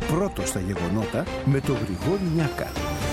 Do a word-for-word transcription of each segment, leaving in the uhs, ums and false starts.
Πρώτος στα γεγονότα με τον Γρηγόρη Νιάκα.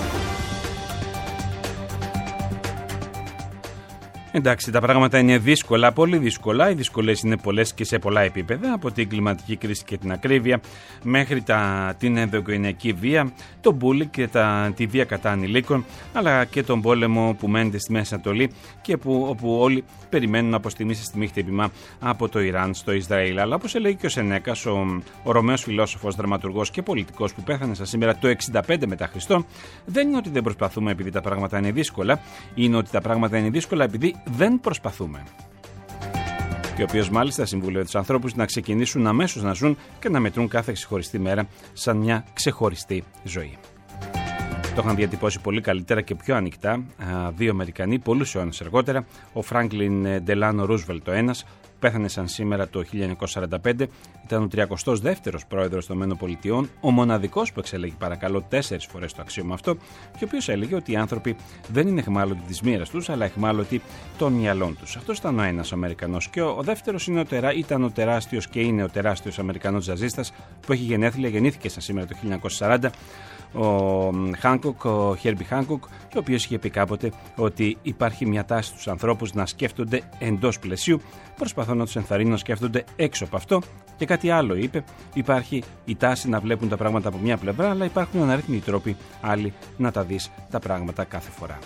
Εντάξει, τα πράγματα είναι δύσκολα, πολύ δύσκολα. Οι δυσκολίες είναι πολλές και σε πολλά επίπεδα, από την κλιματική κρίση και την ακρίβεια, μέχρι τα, την ενδοοικογενειακή βία, τον μπούλινγκ και τα, τη βία κατά ανηλίκων, αλλά και τον πόλεμο που μένεται στη Μέση Ανατολή και που, όπου όλοι περιμένουν από στιγμή σε στιγμή χτύπημα από το Ιράν στο Ισραήλ. Αλλά όπως έλεγε και ο Σενέκας, ο, ο Ρωμαίος φιλόσοφος, δραματουργός και πολιτικός που πέθανε στα σήμερα το εξήντα πέντε μετά Χριστό, δεν είναι ότι δεν προσπαθούμε επειδή τα πράγματα είναι δύσκολα, είναι ότι τα πράγματα είναι δύσκολα επειδή δεν προσπαθούμε. Και ο οποίος μάλιστα συμβουλεύει τους ανθρώπους να ξεκινήσουν αμέσως να ζουν και να μετρούν κάθε ξεχωριστή μέρα σαν μια ξεχωριστή ζωή. Το είχαν διατυπώσει πολύ καλύτερα και πιο ανοιχτά δύο Αμερικανοί πολλούς αιώνες αργότερα, ο Φράγκλιν Ντελάνο Ρούσβελτ ο ένας, πέθανε σαν σήμερα το χίλια εννιακόσια σαράντα πέντε, ήταν ο τριαντάος δεύτερος πρόεδρος των ΗΠΑ, ο μοναδικός που εξελέγει παρακαλώ τέσσερις φορές το αξίωμα αυτό, και ο οποίος έλεγε ότι οι άνθρωποι δεν είναι αιχμάλωτοι της μοίρας τους, αλλά αιχμάλωτοι των μυαλών τους. Αυτός ήταν ο ένας Αμερικανός. Και ο, ο δεύτερος είναι ο τερά, ήταν ο τεράστιος και είναι ο τεράστιος Αμερικανός τζαζίστας που έχει γενέθλια, γεννήθηκε σαν σήμερα το χίλια εννιακόσια σαράντα. Ο Χάνκοκ, ο Χέρμπι Χάνκοκ, ο οποίος είχε πει κάποτε ότι υπάρχει μια τάση στους ανθρώπους να σκέφτονται εντός πλαισίου, προσπαθώ να τους ενθαρρύνω να σκέφτονται έξω από αυτό. Και κάτι άλλο είπε, υπάρχει η τάση να βλέπουν τα πράγματα από μια πλευρά, αλλά υπάρχουν αναρρύθμιτοι τρόποι άλλοι να τα δεις τα πράγματα κάθε φορά.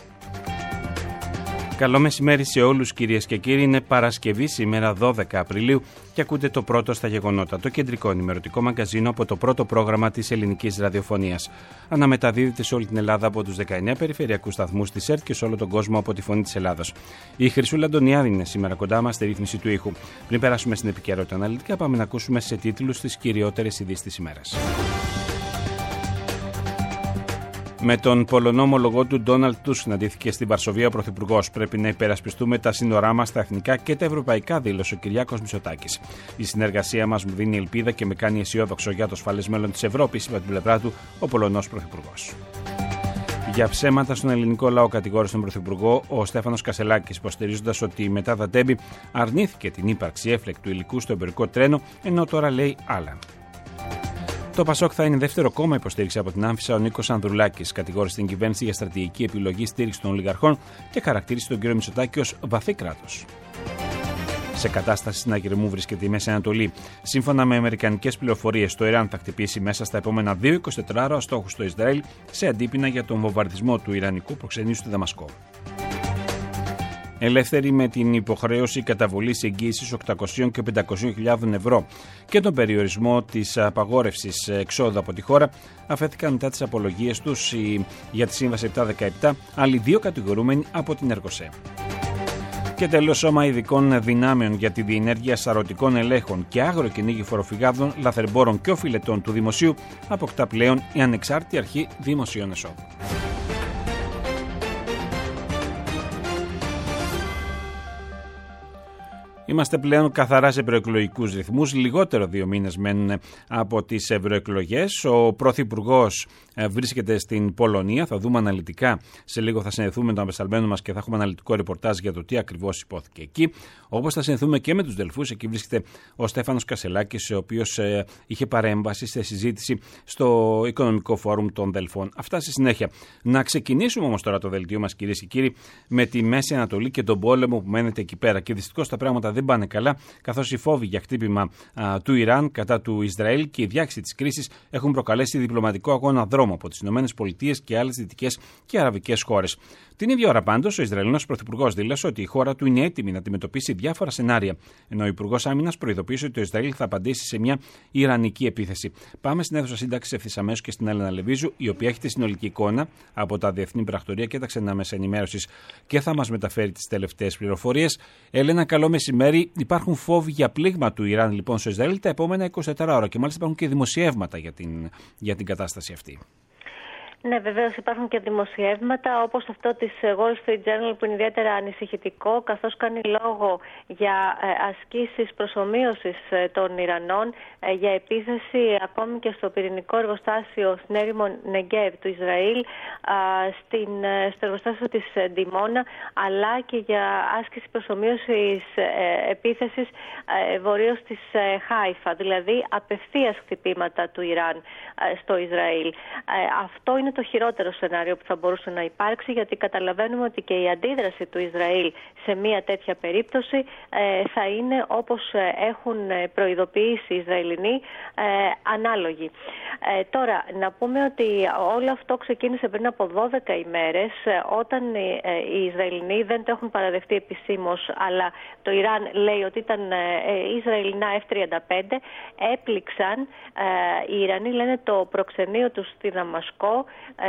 Καλό μεσημέρι σε όλους κυρίες και κύριοι. Είναι Παρασκευή σήμερα δώδεκα Απριλίου και ακούτε το πρώτο στα γεγονότα, το κεντρικό ενημερωτικό μαγκαζίνο από το πρώτο πρόγραμμα της ελληνικής ραδιοφωνίας. Αναμεταδίδεται σε όλη την Ελλάδα από τους δεκαεννέα περιφερειακούς σταθμούς της ΕΡΤ και σε όλο τον κόσμο από τη Φωνή της Ελλάδος. Η Χρυσούλα Αντωνιάδη είναι σήμερα κοντά μας στη ρύθμιση του ήχου. Πριν περάσουμε στην επικαιρότητα αναλυτικά, πάμε να ακούσουμε σε τίτλους τις κυριότερες ειδήσεις της ημέρας. Με τον Πολωνό ομολογό του Ντόναλντ Τούσκ συναντήθηκε στην Βαρσοβία ο Πρωθυπουργός. Πρέπει να υπερασπιστούμε τα σύνορά μας, τα εθνικά και τα ευρωπαϊκά, δήλωσε ο Κυριάκος Μητσοτάκης. Η συνεργασία μας μου δίνει ελπίδα και με κάνει αισιόδοξο για το ασφαλές μέλλον της Ευρώπης, είπε από την πλευρά του ο Πολωνός Πρωθυπουργός. Για ψέματα στον ελληνικό λαό κατηγόρησε τον Πρωθυπουργό ο Στέφανος Κασελάκης, υποστηρίζοντας ότι μετά τα τέμπη αρνήθηκε την ύπαρξη έφλεκτου υλικού στο εμπορικό τρένο, ενώ τώρα λέει άλλα. Το Πασόκ θα είναι δεύτερο κόμμα, υποστήριξε από την Άμφισσα ο Νίκος Ανδρουλάκης. Κατηγόρησε την κυβέρνηση για στρατηγική επιλογή στήριξη των ολιγαρχών και χαρακτήρισε τον κύριο Μητσοτάκη ως βαθύ κράτος. Σε κατάσταση συναγερμού βρίσκεται η Μέση Ανατολή. Σύμφωνα με αμερικανικές πληροφορίες, το Ιράν θα χτυπήσει μέσα στα επόμενα δύο εικοσιτετράωρα στόχους στο Ισραήλ σε αντίπεινα για τον βομβαρδισμό του Ιρανικού προξενείου στη Δαμασκό. Ελεύθεροι με την υποχρέωση καταβολής εγγύησης οκτακόσιες και πεντακόσιες χιλιάδες ευρώ και τον περιορισμό της απαγόρευσης εξόδου από τη χώρα, αφέθηκαν μετά τις απολογίες τους για τη Σύμβαση επτακόσια δεκαεπτά άλλοι δύο κατηγορούμενοι από την Εργοσέ. Και τέλος, Σώμα Ειδικών Δυνάμεων για τη Διενέργεια Σαρωτικών Ελέγχων και Άγρο Κυνήγι Φοροφυγάδων, Λαθρεμπόρων και Οφειλετών του Δημοσίου αποκτά πλέον η Ανεξάρτητη Αρχή Δημοσίων Εσόδων. Είμαστε πλέον καθαρά σε προεκλογικούς ρυθμούς. Λιγότερο δύο μήνες μένουν από τις ευρωεκλογές. Ο Πρωθυπουργός βρίσκεται στην Πολωνία. Θα δούμε αναλυτικά. Σε λίγο θα συνδεθούμε με τον απεσταλμένο μας και θα έχουμε αναλυτικό ρεπορτάζ για το τι ακριβώς υπόθηκε εκεί. Όπως θα συνδεθούμε και με τους Δελφούς. Εκεί βρίσκεται ο Στέφανος Κασελάκης, ο οποίος είχε παρέμβαση σε συζήτηση στο Οικονομικό Φόρουμ των Δελφών. Αυτά στη συνέχεια. Να ξεκινήσουμε όμως τώρα το δελτίο μας, κυρίες και κύριοι, με τη Μέση Ανατολή και τον πόλεμο που μένεται εκεί πέρα. Και δυστυχώς τα πράγματα δεν πάνε καλά, καθώς οι φόβοι για χτύπημα α, του Ιράν κατά του Ισραήλ και η διάχυση της κρίσης έχουν προκαλέσει διπλωματικό αγώνα δρόμο από τις ΗΠΑ και άλλες δυτικές και αραβικές χώρες. Την ίδια ώρα πάντως, ο Ισραηλινός Πρωθυπουργός δήλωσε ότι η χώρα του είναι έτοιμη να αντιμετωπίσει διάφορα σενάρια, ενώ ο Υπουργός Άμυνας προειδοποίησε ότι το Ισραήλ θα απαντήσει σε μια ιρανική επίθεση. Πάμε στην αίθουσα σύνταξης ευθύς αμέσως και στην Έλενα Λεβίζου, η οποία έχει τη συνολική εικόνα από τα διεθνή πρακτορία και τα ξένα μέσα ενημέρωσης και θα μας μεταφέρει τις τελευταίες πληροφορίες. Έλενα, καλό μεσημέρι. Υπάρχουν φόβοι για πλήγμα του Ιράν λοιπόν στο Ισραήλ τα επόμενα είκοσι τέσσερις ώρα και μάλιστα υπάρχουν και δημοσιεύματα για την, για την κατάσταση αυτή. Ναι, βεβαίως υπάρχουν και δημοσιεύματα όπως αυτό της Wall Street Journal που είναι ιδιαίτερα ανησυχητικό, καθώς κάνει λόγο για ασκήσεις προσομοίωσης των Ιρανών για επίθεση ακόμη και στο πυρηνικό εργοστάσιο στην έρημο Νεγκέβ του Ισραήλ, στην, στο εργοστάσιο της Ντιμόνα, αλλά και για άσκηση προσομοίωσης επίθεσης βορείως της Χάιφα, δηλαδή απευθείας χτυπήματα του Ιράν στο Ισραήλ. Αυτό είναι το χειρότερο σενάριο που θα μπορούσε να υπάρξει, γιατί καταλαβαίνουμε ότι και η αντίδραση του Ισραήλ σε μια τέτοια περίπτωση θα είναι, όπως έχουν προειδοποιήσει οι Ισραηλινοί, ανάλογοι. Τώρα, να πούμε ότι όλο αυτό ξεκίνησε πριν από δώδεκα ημέρες, όταν οι Ισραηλινοί δεν το έχουν παραδεχτεί επισήμως, αλλά το Ιράν λέει ότι ήταν Ισραηλινά εφ τριάντα πέντε, έπληξαν, οι Ιρανοί λένε, το προξενείο τους στη Δαμασκό.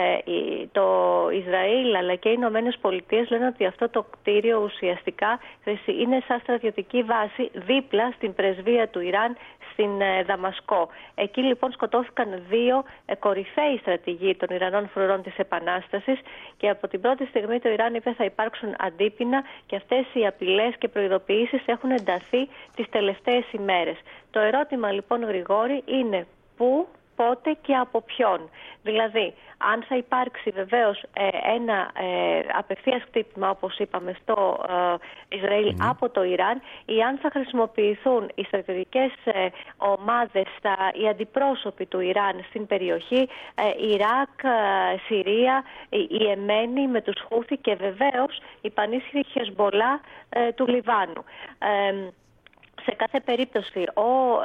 Το Ισραήλ αλλά και οι Ηνωμένες Πολιτείες λένε ότι αυτό το κτίριο ουσιαστικά είναι σαν στρατιωτική βάση δίπλα στην πρεσβεία του Ιράν στην Δαμασκό. Εκεί λοιπόν σκοτώθηκαν δύο κορυφαίοι στρατηγοί των Ιρανών φρουρών της Επανάστασης και από την πρώτη στιγμή το Ιράν είπε θα υπάρξουν αντίπεινα, και αυτές οι απειλές και προειδοποιήσεις έχουν ενταθεί τις τελευταίες ημέρες. Το ερώτημα λοιπόν, Γρηγόρη, είναι πού, πότε και από ποιον. Δηλαδή, αν θα υπάρξει βεβαίως ένα ε, απευθείας χτύπημα, όπως είπαμε, στο ε, Ισραήλ mm. από το Ιράν, ή αν θα χρησιμοποιηθούν οι στρατιωτικές ε, ομάδες, τα, οι αντιπρόσωποι του Ιράν στην περιοχή, ε, Ιράκ, ε, Συρία, η Εμένη με τους Χούθι και βεβαίως η πανίσχυρη Χεσμπολά ε, του Λιβάνου. Ε, Σε κάθε περίπτωση, ο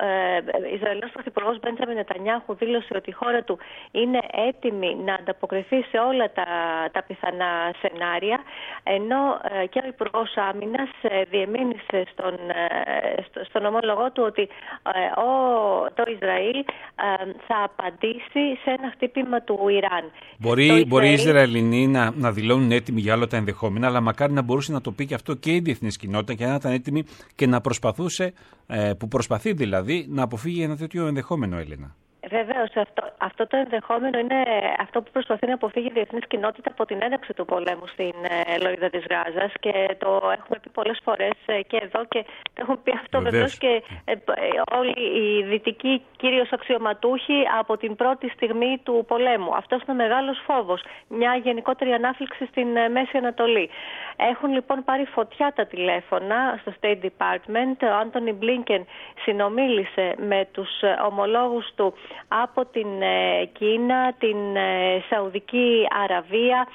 ε, Ισραηλινός Πρωθυπουργός Μπέντζαμιν Νετανιάχου δήλωσε ότι η χώρα του είναι έτοιμη να ανταποκριθεί σε όλα τα, τα πιθανά σενάρια, ενώ ε, και ο Υπουργός Άμυνας ε, διεμήνυσε στον, ε, στο, στον ομόλογό του ότι ε, ο, το Ισραήλ ε, θα απαντήσει σε ένα χτύπημα του Ιράν. Μπορεί, Ισραήλ... μπορεί οι Ισραηλινοί να, να δηλώνουν έτοιμοι για όλα τα ενδεχόμενα, αλλά μακάρι να μπορούσε να το πει και αυτό και η διεθνής κοινότητα και να ήταν έτοιμη και να προσπαθούσε, που προσπαθεί δηλαδή, να αποφύγει ένα τέτοιο ενδεχόμενο, Έλενα. Βεβαίως, αυτό, αυτό το ενδεχόμενο είναι αυτό που προσπαθεί να αποφύγει η διεθνής κοινότητα από την έναρξη του πολέμου στην ε, Λωρίδα της Γάζας, και το έχουμε πει πολλές φορές ε, και εδώ, και το έχουν πει αυτό βεβαίως και ε, ε, όλοι οι δυτικοί κυρίως αξιωματούχοι από την πρώτη στιγμή του πολέμου. Αυτός είναι ο μεγάλος φόβος, μια γενικότερη ανάφλιξη στην ε, Μέση Ανατολή. Έχουν λοιπόν πάρει φωτιά τα τηλέφωνα στο State Department. Ο Άντονι Μπλίνκεν συνομίλησε με τους ομολόγους του από την Κίνα, την Σαουδική Αραβία,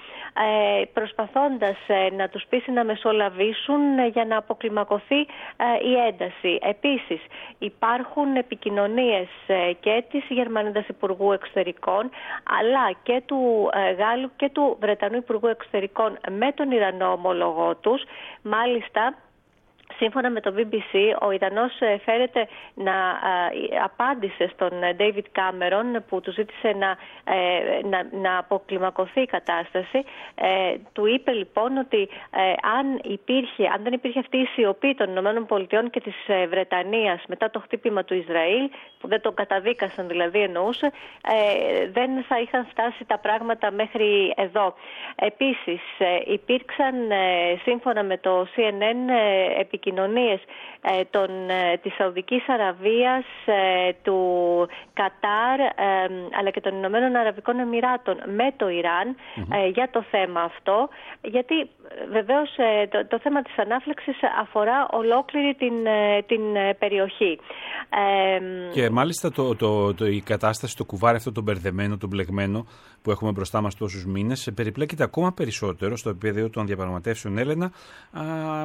προσπαθώντας να τους πείσει να μεσολαβήσουν για να αποκλιμακωθεί η ένταση. Επίσης, υπάρχουν επικοινωνίες και της Γερμανίδας Υπουργού Εξωτερικών, αλλά και του Γάλλου και του Βρετανού Υπουργού Εξωτερικών με τον Ιρανό ομολογό τους. Μάλιστα, σύμφωνα με το μπι μπι σι, ο Ιρανός φέρεται να α, απάντησε στον David Cameron που του ζήτησε να, ε, να, να αποκλιμακωθεί η κατάσταση. Ε, του είπε λοιπόν ότι ε, αν, υπήρχε, αν δεν υπήρχε αυτή η σιωπή των ΗΠΑ και της ε, Βρετανίας μετά το χτύπημα του Ισραήλ, που δεν το καταδίκασαν δηλαδή εννοούσε, ε, δεν θα είχαν φτάσει τα πράγματα μέχρι εδώ. Επίσης, ε, υπήρξαν ε, σύμφωνα με το σι εν εν ε, επικοινωνίες ε, των, ε, της Σαουδικής Αραβίας, ε, του Κατάρ, ε, αλλά και των Ηνωμένων Αραβικών Εμιράτων με το Ιράν mm-hmm. ε, για το θέμα αυτό, γιατί ε, βεβαίως ε, το, το θέμα της ανάφλεξης αφορά ολόκληρη την, ε, την ε, περιοχή. Ε, και μάλιστα το, το, το, η κατάσταση, το κουβάρι αυτό το μπερδεμένο, το μπλεγμένο που έχουμε μπροστά μας τόσους μήνες, περιπλέκεται ακόμα περισσότερο στο επίπεδο των διαπραγματεύσεων, Έλενα, α, α, α,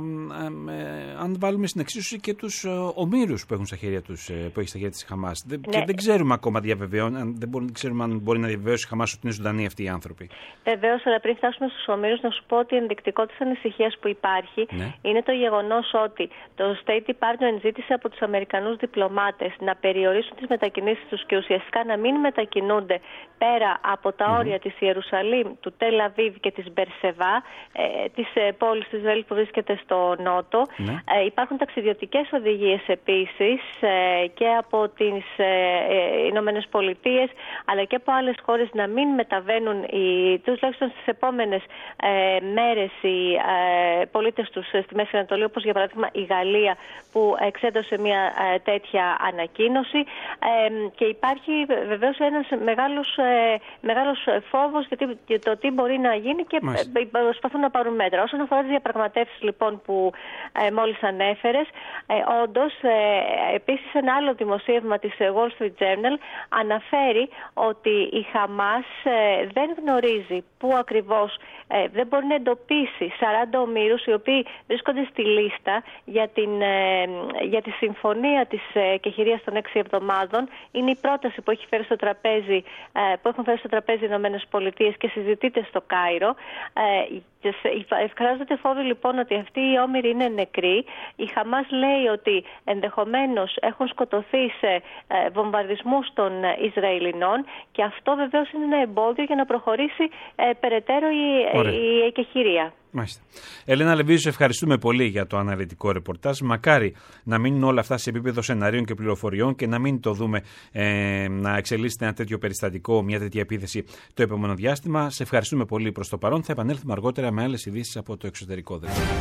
αν βάλουμε στην εξίσωση και τους ομήρους που έχουν στα χέρια τους, που έχει στα χέρια της Χαμάς. Ναι. Και δεν ξέρουμε ακόμα διαβεβαιών, δεν μπορούμε, ξέρουμε αν μπορεί να διαβεβαιώσει η Χαμάς ότι είναι ζωντανοί αυτοί οι άνθρωποι. Βεβαίως, αλλά πριν φτάσουμε στους ομήρους, να σου πω ότι ενδεικτικό της ανησυχίας που υπάρχει ναι. είναι το γεγονός ότι το State Department ζήτησε από τους Αμερικανούς διπλωμάτες να περιορίσουν περιορίσουν τις μετακινήσεις τους και ουσιαστικά να μην μετακινούνται πέρα από τα mm-hmm. όρια της Ιερουσαλήμ, του Τελ Αβίβ και της Μπερσεβά, ε, της ε, πόλης της Ισραήλ που βρίσκεται στο νότο. Mm-hmm. Ε, υπάρχουν ταξιδιωτικές οδηγίες επίσης ε, και από τις ε, ε, Ηνωμένες Πολιτείες αλλά και από άλλες χώρες να μην μεταβαίνουν οι, τουλάχιστον στις επόμενες ε, μέρες οι ε, πολίτες τους στη Μέση Ανατολή, όπως για παράδειγμα η Γαλλία που εξέδωσε μια ε, τέτοια ανακοίνωση ε, και υπάρχει βεβαίως ένας μεγάλος, ε, μεγάλος φόβος για, τι, για το τι μπορεί να γίνει και ε, προσπαθούν να πάρουν μέτρα. Όσον αφορά τις διαπραγματεύσεις λοιπόν που ε, μόλις ανέφερες, ε, όντως ε, επίσης ένα άλλο δημοσίευμα της Wall Street Journal αναφέρει ότι η Χαμάς ε, δεν γνωρίζει πού ακριβώς, ε, δεν μπορεί να εντοπίσει σαράντα ομήρους οι οποίοι βρίσκονται στη λίστα για, την, ε, για τη συμφωνία της ε, κεχηρίας των έξι εβδομάδων. Είναι η πρόταση που, έχει φέρει στο τραπέζι, ε, που έχουν φέρει στο τραπέζι οι Ηνωμένες Πολιτείες και συζητείται στο Κάιρο. Ε, Εκφράζονται φόβοι λοιπόν ότι αυτοί οι όμηροι είναι νεκροί. Η Χαμάς λέει ότι ενδεχομένως έχουν σκοτωθεί σε ε, βομβαρδισμούς των Ισραηλινών και αυτό βεβαίως είναι ένα εμπόδιο για να προχωρήσει ε, περαιτέρω η, η εκεχηρία. Μάλιστα. Ελένα Λεβίζου, σε ευχαριστούμε πολύ για το αναλυτικό ρεπορτάζ. Μακάρι να μείνουν όλα αυτά σε επίπεδο σεναρίων και πληροφοριών και να μην το δούμε ε, να εξελίσσεται ένα τέτοιο περιστατικό, μια τέτοια επίθεση το επόμενο διάστημα. Σε ευχαριστούμε πολύ προς το παρόν. Θα επανέλθουμε αργότερα με άλλες ειδήσεις από το εξωτερικό.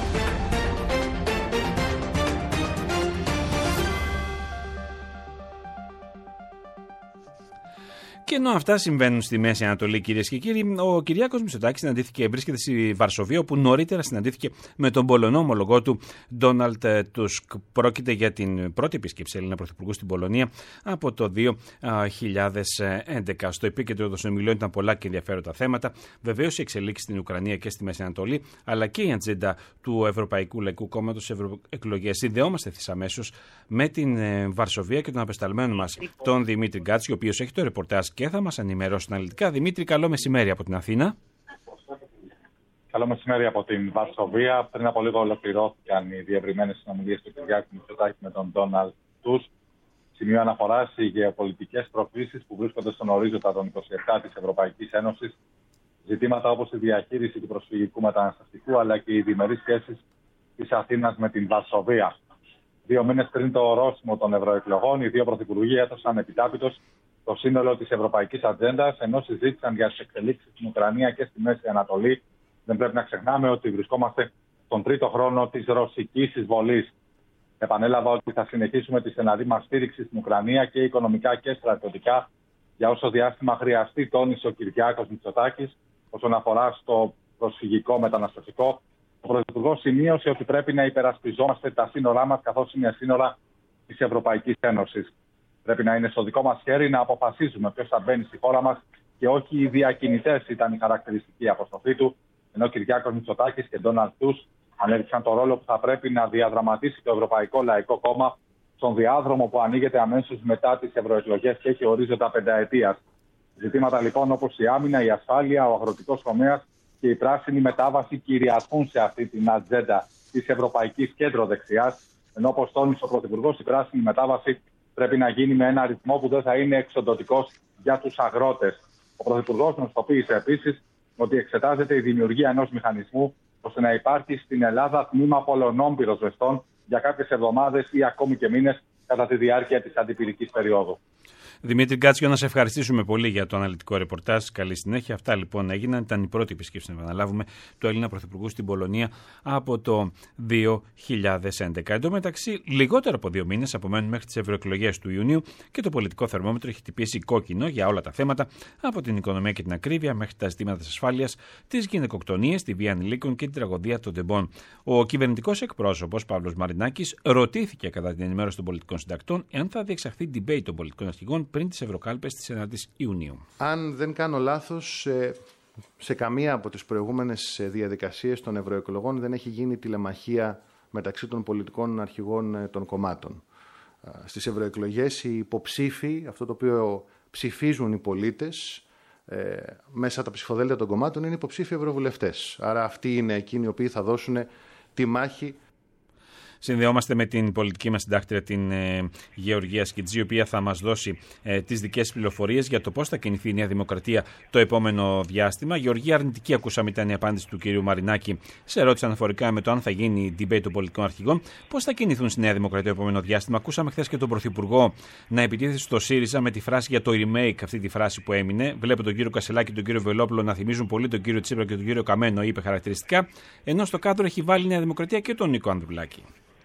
Και ενώ αυτά συμβαίνουν στη Μέση Ανατολή, κυρίες και κύριοι, ο Κυριάκος Μητσοτάκης συναντήθηκε, βρίσκεται στη Βαρσοβία, όπου νωρίτερα συναντήθηκε με τον Πολωνό ομολογό του Ντόναλντ Τούσκ. Πρόκειται για την πρώτη επίσκεψη Έλληνα Πρωθυπουργού στην Πολωνία από το δύο χιλιάδες έντεκα. Στο επίκεντρο των συνομιλιών ήταν πολλά και ενδιαφέροντα θέματα. Βεβαίως, οι εξελίξεις στην Ουκρανία και στη Μέση Ανατολή, αλλά και η ατζέντα του Ευρωπαϊκού Λαϊκού Κόμματος Ευρωεκλογές. Συνδεόμαστε ευθύς αμέσως με την Βαρσοβία και τον απεσταλμένο μας, τον Δημήτρη Γκάτση, ο οποίος έχει το ρεπορτάζ και θα μας ενημερώσει αναλυτικά. Δημήτρη, καλό μεσημέρι από την Αθήνα. Καλό μεσημέρι από την Βαρσοβία. Πριν από λίγο ολοκληρώθηκαν οι διευρυμένες συνομιλίες του Κυριάκου Μητσοτάκη με τον Ντόναλντ Τούσκ. Σημείο αναφοράς οι γεωπολιτικές προκλήσεις που βρίσκονται στον ορίζοντα των είκοσι επτά της Ευρωπαϊκής Ένωσης. Ζητήματα όπως η διαχείριση του προσφυγικού μεταναστευτικού αλλά και οι διμερείς σχέσεις της Αθήνας με την Βαρσοβία. Δύο μήνες πριν το ορόσημο των ευρωεκλογών, οι δύο πρωθυπουργοί έδωσαν επιτάπητος το σύνολο της ευρωπαϊκής ατζέντας, ενώ συζήτησαν για τις εξελίξεις στην Ουκρανία και στη Μέση Ανατολή. Δεν πρέπει να ξεχνάμε ότι βρισκόμαστε στον τρίτο χρόνο της ρωσικής εισβολής. Επανέλαβα ότι θα συνεχίσουμε τη στεναρή μας στήριξη στην Ουκρανία και οικονομικά και στρατιωτικά για όσο διάστημα χρειαστεί, τόνισε ο Κυριάκος Μητσοτάκης. Όσον αφορά στο προσφυγικό μεταναστευτικό, ο Πρωθυπουργός σημείωσε ότι πρέπει να υπερασπιζόμαστε τα σύνορά μας καθώς είναι σύνορα της Ευρωπαϊκής Ένωσης. Πρέπει να είναι στο δικό μας χέρι να αποφασίζουμε ποιος θα μπαίνει στη χώρα μας και όχι οι διακινητές, ήταν η χαρακτηριστική αποστολή του. Ενώ Κυριάκος Μητσοτάκης και Ντόναλντ Τούσκ ανέδειξαν το ρόλο που θα πρέπει να διαδραματίσει το Ευρωπαϊκό Λαϊκό Κόμμα στον διάδρομο που ανοίγεται αμέσως μετά τις ευρωεκλογές και έχει ορίζοντα πενταετίας. Ζητήματα λοιπόν όπως η άμυνα, η ασφάλεια, ο αγροτικός τομέας και η πράσινη μετάβαση κυριαρχούν σε αυτή την ατζέντα της ευρωπαϊκής κέντρο-δεξιάς. Ενώ όπως τόνισε ο Πρωθυπουργός, η πράσινη μετάβαση πρέπει να γίνει με ένα ρυθμό που δεν θα είναι εξοντωτικός για τους αγρότες. Ο Πρωθυπουργός γνωστοποίησε επίσης ότι εξετάζεται η δημιουργία ενός μηχανισμού ώστε να υπάρχει στην Ελλάδα τμήμα Πολωνών πυροσβεστών για κάποιες εβδομάδες ή ακόμη και μήνες κατά τη διάρκεια της αντιπυρικής περίοδου. Δημήτρη Γκάτσιο, να σε ευχαριστήσουμε πολύ για το αναλυτικό ρεπορτάζ. Καλή συνέχεια. Αυτά λοιπόν έγιναν. Ήταν η πρώτη επισκέψη, να επαναλάβουμε, του Έλληνα Πρωθυπουργού στην Πολωνία από το δύο χιλιάδες έντεκα. Εν τω μεταξύ, λιγότερο από δύο μήνες απομένουν μέχρι τις ευρωεκλογές του Ιουνίου και το πολιτικό θερμόμετρο έχει χτυπήσει κόκκινο για όλα τα θέματα, από την οικονομία και την ακρίβεια μέχρι τα ζητήματα της ασφάλειας, τις γυναικοκτονίες, τη βία ανηλίκων και την τραγωδία των τεμπών. Ο κυβερνητικός εκπρόσωπος Παύλος Μαρινάκης ρωτήθηκε κατά την ενημέρωση των πολιτικών συντακτών εάν θα διεξαχθεί debate των πολιτικών αρχηγών πριν τις ευρωκάλπες της ενάτης Ιουνίου. Αν δεν κάνω λάθος, σε καμία από τις προηγούμενες διαδικασίες των ευρωεκλογών δεν έχει γίνει τηλεμαχία μεταξύ των πολιτικών αρχηγών των κομμάτων. Στις ευρωεκλογές οι υποψήφοι, αυτό το οποίο ψηφίζουν οι πολίτες, μέσα από τα ψηφοδέλτια των κομμάτων είναι υποψήφοι ευρωβουλευτές. Άρα αυτοί είναι εκείνοι οι οποίοι θα δώσουν τη μάχη. Συνδεόμαστε με την πολιτική μας συντάκτρια, την ε, Γεωργία Σκιτζή, η οποία θα μας δώσει ε, τις δικές πληροφορίες για το πώς θα κινηθεί η Νέα Δημοκρατία το επόμενο διάστημα. Γεωργία, αρνητική ακούσαμε ήταν η απάντηση του κυρίου Μαρινάκη σε ερώτηση αναφορικά με το αν θα γίνει debate των πολιτικών αρχηγών. Πώς θα κινηθούν στη Νέα Δημοκρατία το επόμενο διάστημα. Ακούσαμε χθες και τον Πρωθυπουργό να επιτίθεται στο ΣΥΡΙΖΑ με τη φράση για το remake, αυτή τη φράση που έμεινε. Βλέπω τον κύριο Κασελάκη και τον κύριο Βελόπουλο να θυμίζουν πολύ τον κύριο Τσίπρα και τον κύριο Καμένο, είπε χαρακτηριστικά. Ενώ στο κάδρο έχει βάλει η Νέα Δημοκρατία και τον Νίκο Ανδρουλάκη.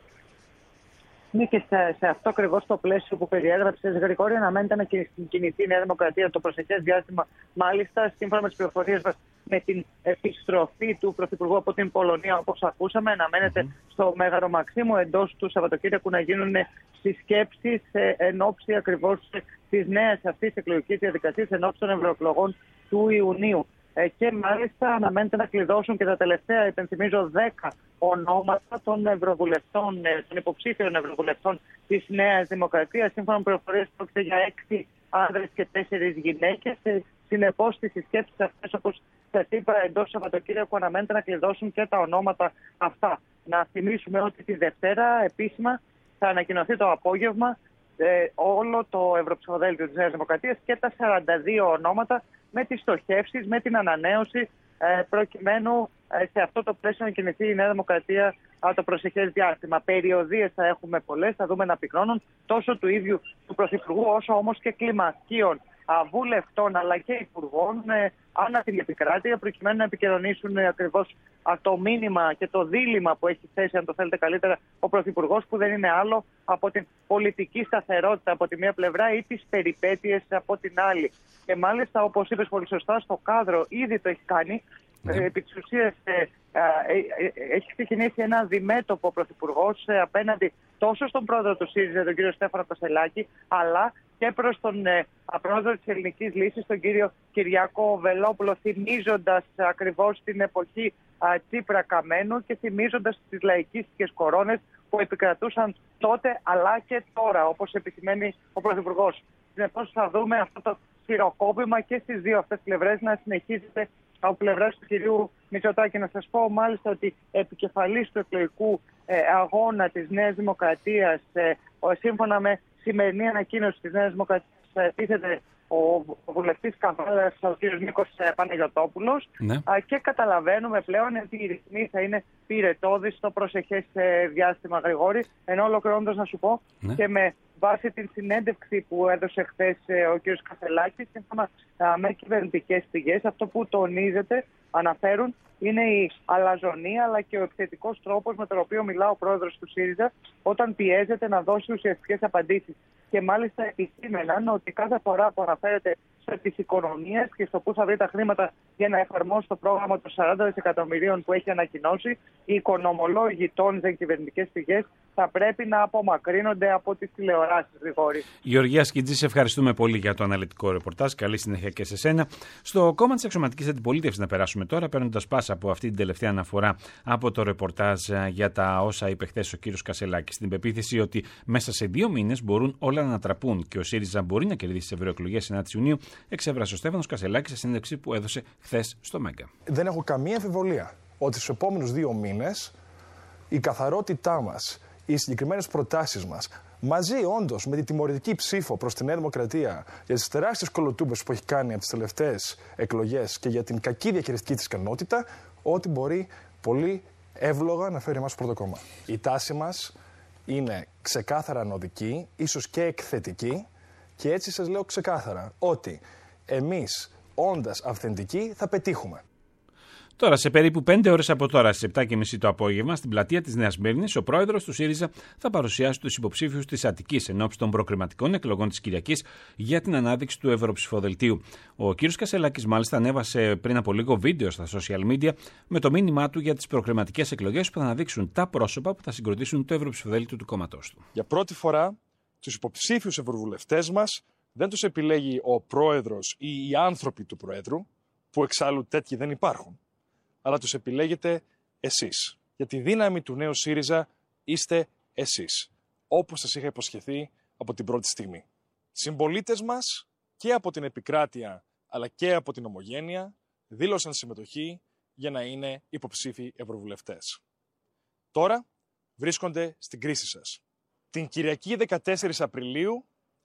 Ναι, και σε, σε αυτό ακριβώς το πλαίσιο που περιέγραψες, Γρηγόρη, αναμένεται να κινηθεί η Νέα Δημοκρατία το προσεχές διάστημα. Μάλιστα, σύμφωνα με τις πληροφορίες μας, με την επιστροφή του Πρωθυπουργού από την Πολωνία, όπως ακούσαμε, αναμένεται mm-hmm. στο Μέγαρο Μαξίμου εντός του Σαββατοκύριακου να γίνουν συσκέψεις εν ώψη ακριβώς της νέας αυτής εκλογικής διαδικασίας, εν ώψη των ευρωεκλογών του Ιουνίου. Και μάλιστα αναμένεται να κλειδώσουν και τα τελευταία, υπενθυμίζω, δέκα ονόματα των ευρωβουλευτών, των υποψήφιων ευρωβουλευτών της Νέας Δημοκρατίας. Σύμφωνα με πληροφορίες, πρόκειται για έξι άνδρες και τέσσερις γυναίκες. Συνεπώς, στις συσκέψεις αυτές, όπως σας είπα, εντός Σαββατοκύριακου αναμένεται να κλειδώσουν και τα ονόματα αυτά. Να θυμίσουμε ότι τη Δευτέρα επίσημα θα ανακοινωθεί το απόγευμα ε, όλο το ευρωψηφοδέλτιο της Νέας Δημοκρατίας και τα σαράντα δύο ονόματα με τις στοχεύσεις, με την ανανέωση, ε, προκειμένου ε, σε αυτό το πλαίσιο να κινηθεί η Νέα Δημοκρατία ε, το προσεχές διάστημα. Περιοδίες θα έχουμε πολλές, θα δούμε να πυκνώνουν τόσο του ίδιου του Πρωθυπουργού, όσο όμως και κλιμακίων βουλευτών αλλά και υπουργών ε, ανά την επικράτεια, προκειμένου να επικοινωνήσουν ε, ακριβώς α, το μήνυμα και το δίλημμα που έχει θέσει, αν το θέλετε καλύτερα, ο Πρωθυπουργός, που δεν είναι άλλο από την πολιτική σταθερότητα από τη μία πλευρά ή τις περιπέτειες από την άλλη. Και μάλιστα, όπως είπες πολύ σωστά, στο κάδρο ήδη το έχει κάνει. Mm. Ε, επί της ουσίας ε, ε, ε, έχει ξεκινήσει ένα διμέτωπο ο Πρωθυπουργός ε, απέναντι τόσο στον πρόεδρο του ΣΥΡΙΖΑ, τον κύριο Στέφανο Κασελάκη, αλλά και προς τον ε, πρόεδρο της Ελληνικής Λύσης, τον κύριο Κυριάκο Βελόπουλο, θυμίζοντας ακριβώς την εποχή α, Τσίπρα Καμένου και θυμίζοντας τις λαϊκίστικες κορώνες που επικρατούσαν τότε αλλά και τώρα, όπως επισημαίνει ο Πρωθυπουργός. Συνεπώς θα δούμε αυτό το χειροκόπημα και στις δύο αυτές πλευρές να συνεχίζεται από πλευράς του κυρίου Μητσοτάκη. Να σας πω μάλιστα ότι επικεφαλής του εκλογικού ε, αγώνα της Νέας Δημοκρατίας, ε, σύμφωνα με σημερινή ανακοίνωση της Νέας Δημοκρατίας, επίθεται ο βουλευτής Καβάλας, ο κ. Νίκος Παναγιωτόπουλος, ναι. Και καταλαβαίνουμε πλέον ότι η ρυθμή θα είναι πυρετώδης στο προσεχές διάστημα, Γρηγόρη, ενώ ολοκληρώνοντας να σου πω, ναι. Και με βάση την συνέντευξη που έδωσε χθες ο κ. Κασελάκης, σύμφωνα με κυβερνητικές πηγές, αυτό που τονίζεται, αναφέρουν, είναι η αλαζονία αλλά και ο επιθετικός τρόπος με τον οποίο μιλά ο πρόεδρος του ΣΥΡΙΖΑ όταν πιέζεται να δώσει ουσιαστικές απαντήσεις. Και μάλιστα επισήμεναν ότι κάθε φορά που αναφέρεται στις οικονομίες και στο πού θα βρει τα χρήματα για να εφαρμόσει το πρόγραμμα των σαράντα δισεκατομμυρίων που έχει ανακοινώσει, οι οικονομολόγοι τόνιζαν κυβερνητικές πηγές θα πρέπει να απομακρύνονται από τις τηλεοράσεις, Γρηγόρη. Γεωργία Σκιτζή, σε ευχαριστούμε πολύ για το αναλυτικό ρεπορτάζ. Καλή συνέχεια και σε σένα. Στο κόμμα της Αξιωματικής Αντιπολίτευσης να περάσουμε τώρα, παίρνοντας πάσα από αυτή την τελευταία αναφορά από το ρεπορτάζ για τα όσα είπε χθες ο κύριος Κασελάκης, στην πεποίθηση ότι μέσα σε δύο μήνες μπορούν όλα να ανατραπούν και ο ΣΥΡΙΖΑ μπορεί να κερδίσει τις ευρωεκλογές ενάτη Ιουνίου, εξέφρασε ο Στέφανος Κασελάκης σε συνέντευξη που έδωσε χθες στο Μέγκα. Δεν έχω καμία αμφιβολία ότι στους επόμενους δύο μήνες η καθαρότητά μας, οι συγκεκριμένες προτάσεις μας, μαζί όντως με τη τιμωρητική ψήφο προς τη Νέα Δημοκρατία για τις τεράστιες κολοτούμπες που έχει κάνει από τις τελευταίες εκλογές και για την κακή διαχειριστική της ικανότητα, ότι μπορεί πολύ εύλογα να φέρει εμάς στο πρώτο κόμμα. Η τάση μας είναι ξεκάθαρα ανωδική, ίσως και εκθετική, και έτσι σας λέω ξεκάθαρα ότι εμείς, όντας αυθεντικοί, θα πετύχουμε. Τώρα, σε περίπου πέντε ώρες από τώρα, στις επτά και μισή το απόγευμα, στην πλατεία της Νέας Μύρνης, ο πρόεδρος του ΣΥΡΙΖΑ θα παρουσιάσει τους υποψήφιους της Αττικής ενόψει των προκριματικών εκλογών της Κυριακής για την ανάδειξη του ευρωψηφοδελτίου. Ο κ. Κασελάκης, μάλιστα, ανέβασε πριν από λίγο βίντεο στα social media με το μήνυμά του για τις προκριματικές εκλογές που θα αναδείξουν τα πρόσωπα που θα συγκροτήσουν το ευρωψηφοδέλτιο του κόμματός του. Για πρώτη φορά, τους υποψήφιους ευρωβουλευτές μας δεν τους επιλέγει ο πρόεδρος ή οι άνθρωποι του πρόεδρου, που εξάλλου τέτοιοι δεν υπάρχουν, αλλά τους επιλέγετε εσείς. Για τη δύναμη του νέου ΣΥΡΙΖΑ είστε εσείς, όπως σας είχα υποσχεθεί από την πρώτη στιγμή. Συμπολίτες μας και από την επικράτεια αλλά και από την Ομογένεια δήλωσαν συμμετοχή για να είναι υποψήφιοι ευρωβουλευτές. Τώρα βρίσκονται στην κρίση σας. Την Κυριακή δεκατέσσερις Απριλίου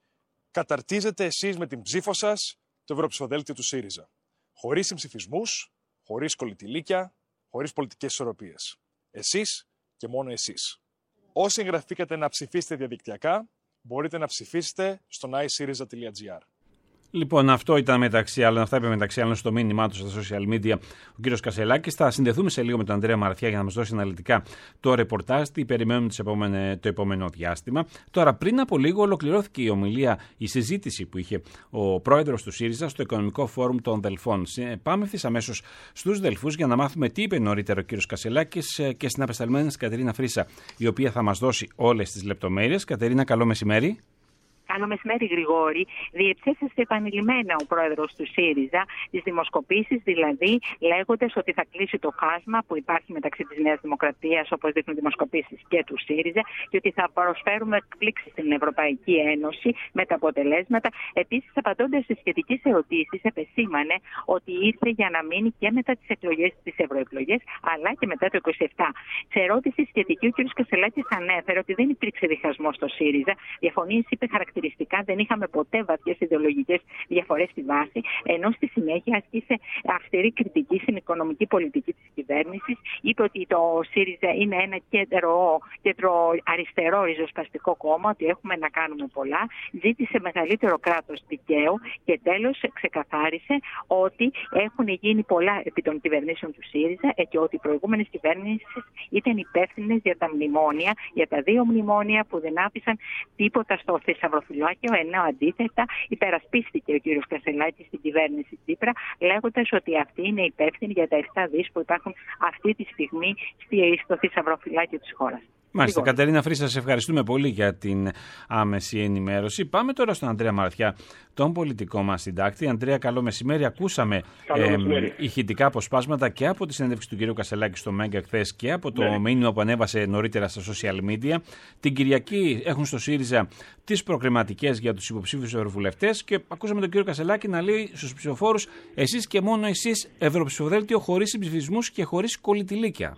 καταρτίζετε εσείς με την ψήφο σας το ευρωψηφοδέλτιο του ΣΥΡΙΖΑ. Χωρίς συμψηφισμούς, χωρίς κολλητηλίκια, χωρίς πολιτικές ισορροπίες. Εσείς και μόνο εσείς. Όσοι εγγραφήκατε να ψηφίσετε διαδικτυακά, μπορείτε να ψηφίσετε στο άι σύριζα τελεία τζι άρ. Λοιπόν, αυτό ήταν μεταξύ άλλων, αυτά είπε μεταξύ άλλων στο μήνυμά του στα social media ο κύριος Κασελάκης. Θα συνδεθούμε σε λίγο με τον Ανδρέα Μαρθιά για να μας δώσει αναλυτικά το ρεπορτάζ, τι περιμένουμε το επόμενο διάστημα. Τώρα, πριν από λίγο, ολοκληρώθηκε η ομιλία, η συζήτηση που είχε ο πρόεδρος του ΣΥΡΙΖΑ στο Οικονομικό Φόρουμ των Δελφών. Πάμε ευθύς αμέσως στους Δελφούς για να μάθουμε τι είπε νωρίτερα ο κύριος Κασελάκης και στην απεσταλμένη Κατερίνα Φρύσα, η οποία θα μας δώσει όλες τις λεπτομέρειες. Κατερίνα, καλό μεσημέρι. Καλό μεσημέρι, Γρηγόρη. Διεψεύσεστε επανειλημμένα ο πρόεδρος του ΣΥΡΙΖΑ τις δημοσκοπήσεις, δηλαδή λέγοντας ότι θα κλείσει το χάσμα που υπάρχει μεταξύ της Νέας Δημοκρατίας, όπως δείχνουν δημοσκοπήσεις, και του ΣΥΡΙΖΑ, και ότι θα προσφέρουμε εκπλήξεις στην Ευρωπαϊκή Ένωση με τα αποτελέσματα. Επίσης, απαντώντας στις σχετικές ερωτήσεις, επεσήμανε ότι ήρθε για να μείνει και μετά τις εκλογές, τις ευρωεκλογές, αλλά και μετά το είκοσι επτά. Σε ερώτηση σχετική, ο κ. Κασελάκης ανέφερε ότι δεν υπήρξε διχασμός στο ΣΥΡΙΖΑ. Διαφωνίες, είπε, χαρακτηριστικά, δεν είχαμε ποτέ βαθιές ιδεολογικές διαφορές στη βάση, ενώ στη συνέχεια ασκήσε αυστηρή κριτική στην οικονομική πολιτική της κυβέρνησης. Είπε ότι το ΣΥΡΙΖΑ είναι ένα κέντρο, κέντρο αριστερό ριζοσπαστικό κόμμα, ότι έχουμε να κάνουμε πολλά. Ζήτησε μεγαλύτερο κράτος δικαίου και τέλος ξεκαθάρισε ότι έχουν γίνει πολλά επί των κυβερνήσεων του ΣΥΡΙΖΑ και ότι οι προηγούμενες κυβέρνησεις ήταν υπεύθυνες για τα μνημόνια, για τα δύο μνημόνια που δεν άφησαν τίποτα στο θησαυροφυλάκιο, ενώ αντίθετα υπερασπίστηκε ο κ. Κασελάκης στην κυβέρνηση Τσίπρα, λέγοντας ότι αυτή είναι υπεύθυνη για τα επτά δις που υπάρχουν αυτή τη στιγμή στο θησαυροφυλάκιο της χώρας. Μάλιστα, λοιπόν. Κατερίνα Φρύσα, σε ευχαριστούμε πολύ για την άμεση ενημέρωση. Πάμε τώρα στον Ανδρέα Μαρθιά, τον πολιτικό μας συντάκτη. Ανδρέα, καλό μεσημέρι. Ακούσαμε ε, ηχητικά αποσπάσματα και από τη συνέντευξη του κ. Κασελάκη στο Μέγκα χθες και από το ναι. μήνυμα που ανέβασε νωρίτερα στα social media. Την Κυριακή έχουν στο ΣΥΡΙΖΑ τις προκριματικές για τους υποψήφιους ευρωβουλευτές και ακούσαμε τον κ. Κασελάκη να λέει στους ψηφοφόρους: εσείς και μόνο εσείς, ευρωψηφοδέλτιο χωρίς συμψηφισμούς και χωρίς κολλητηλίκια.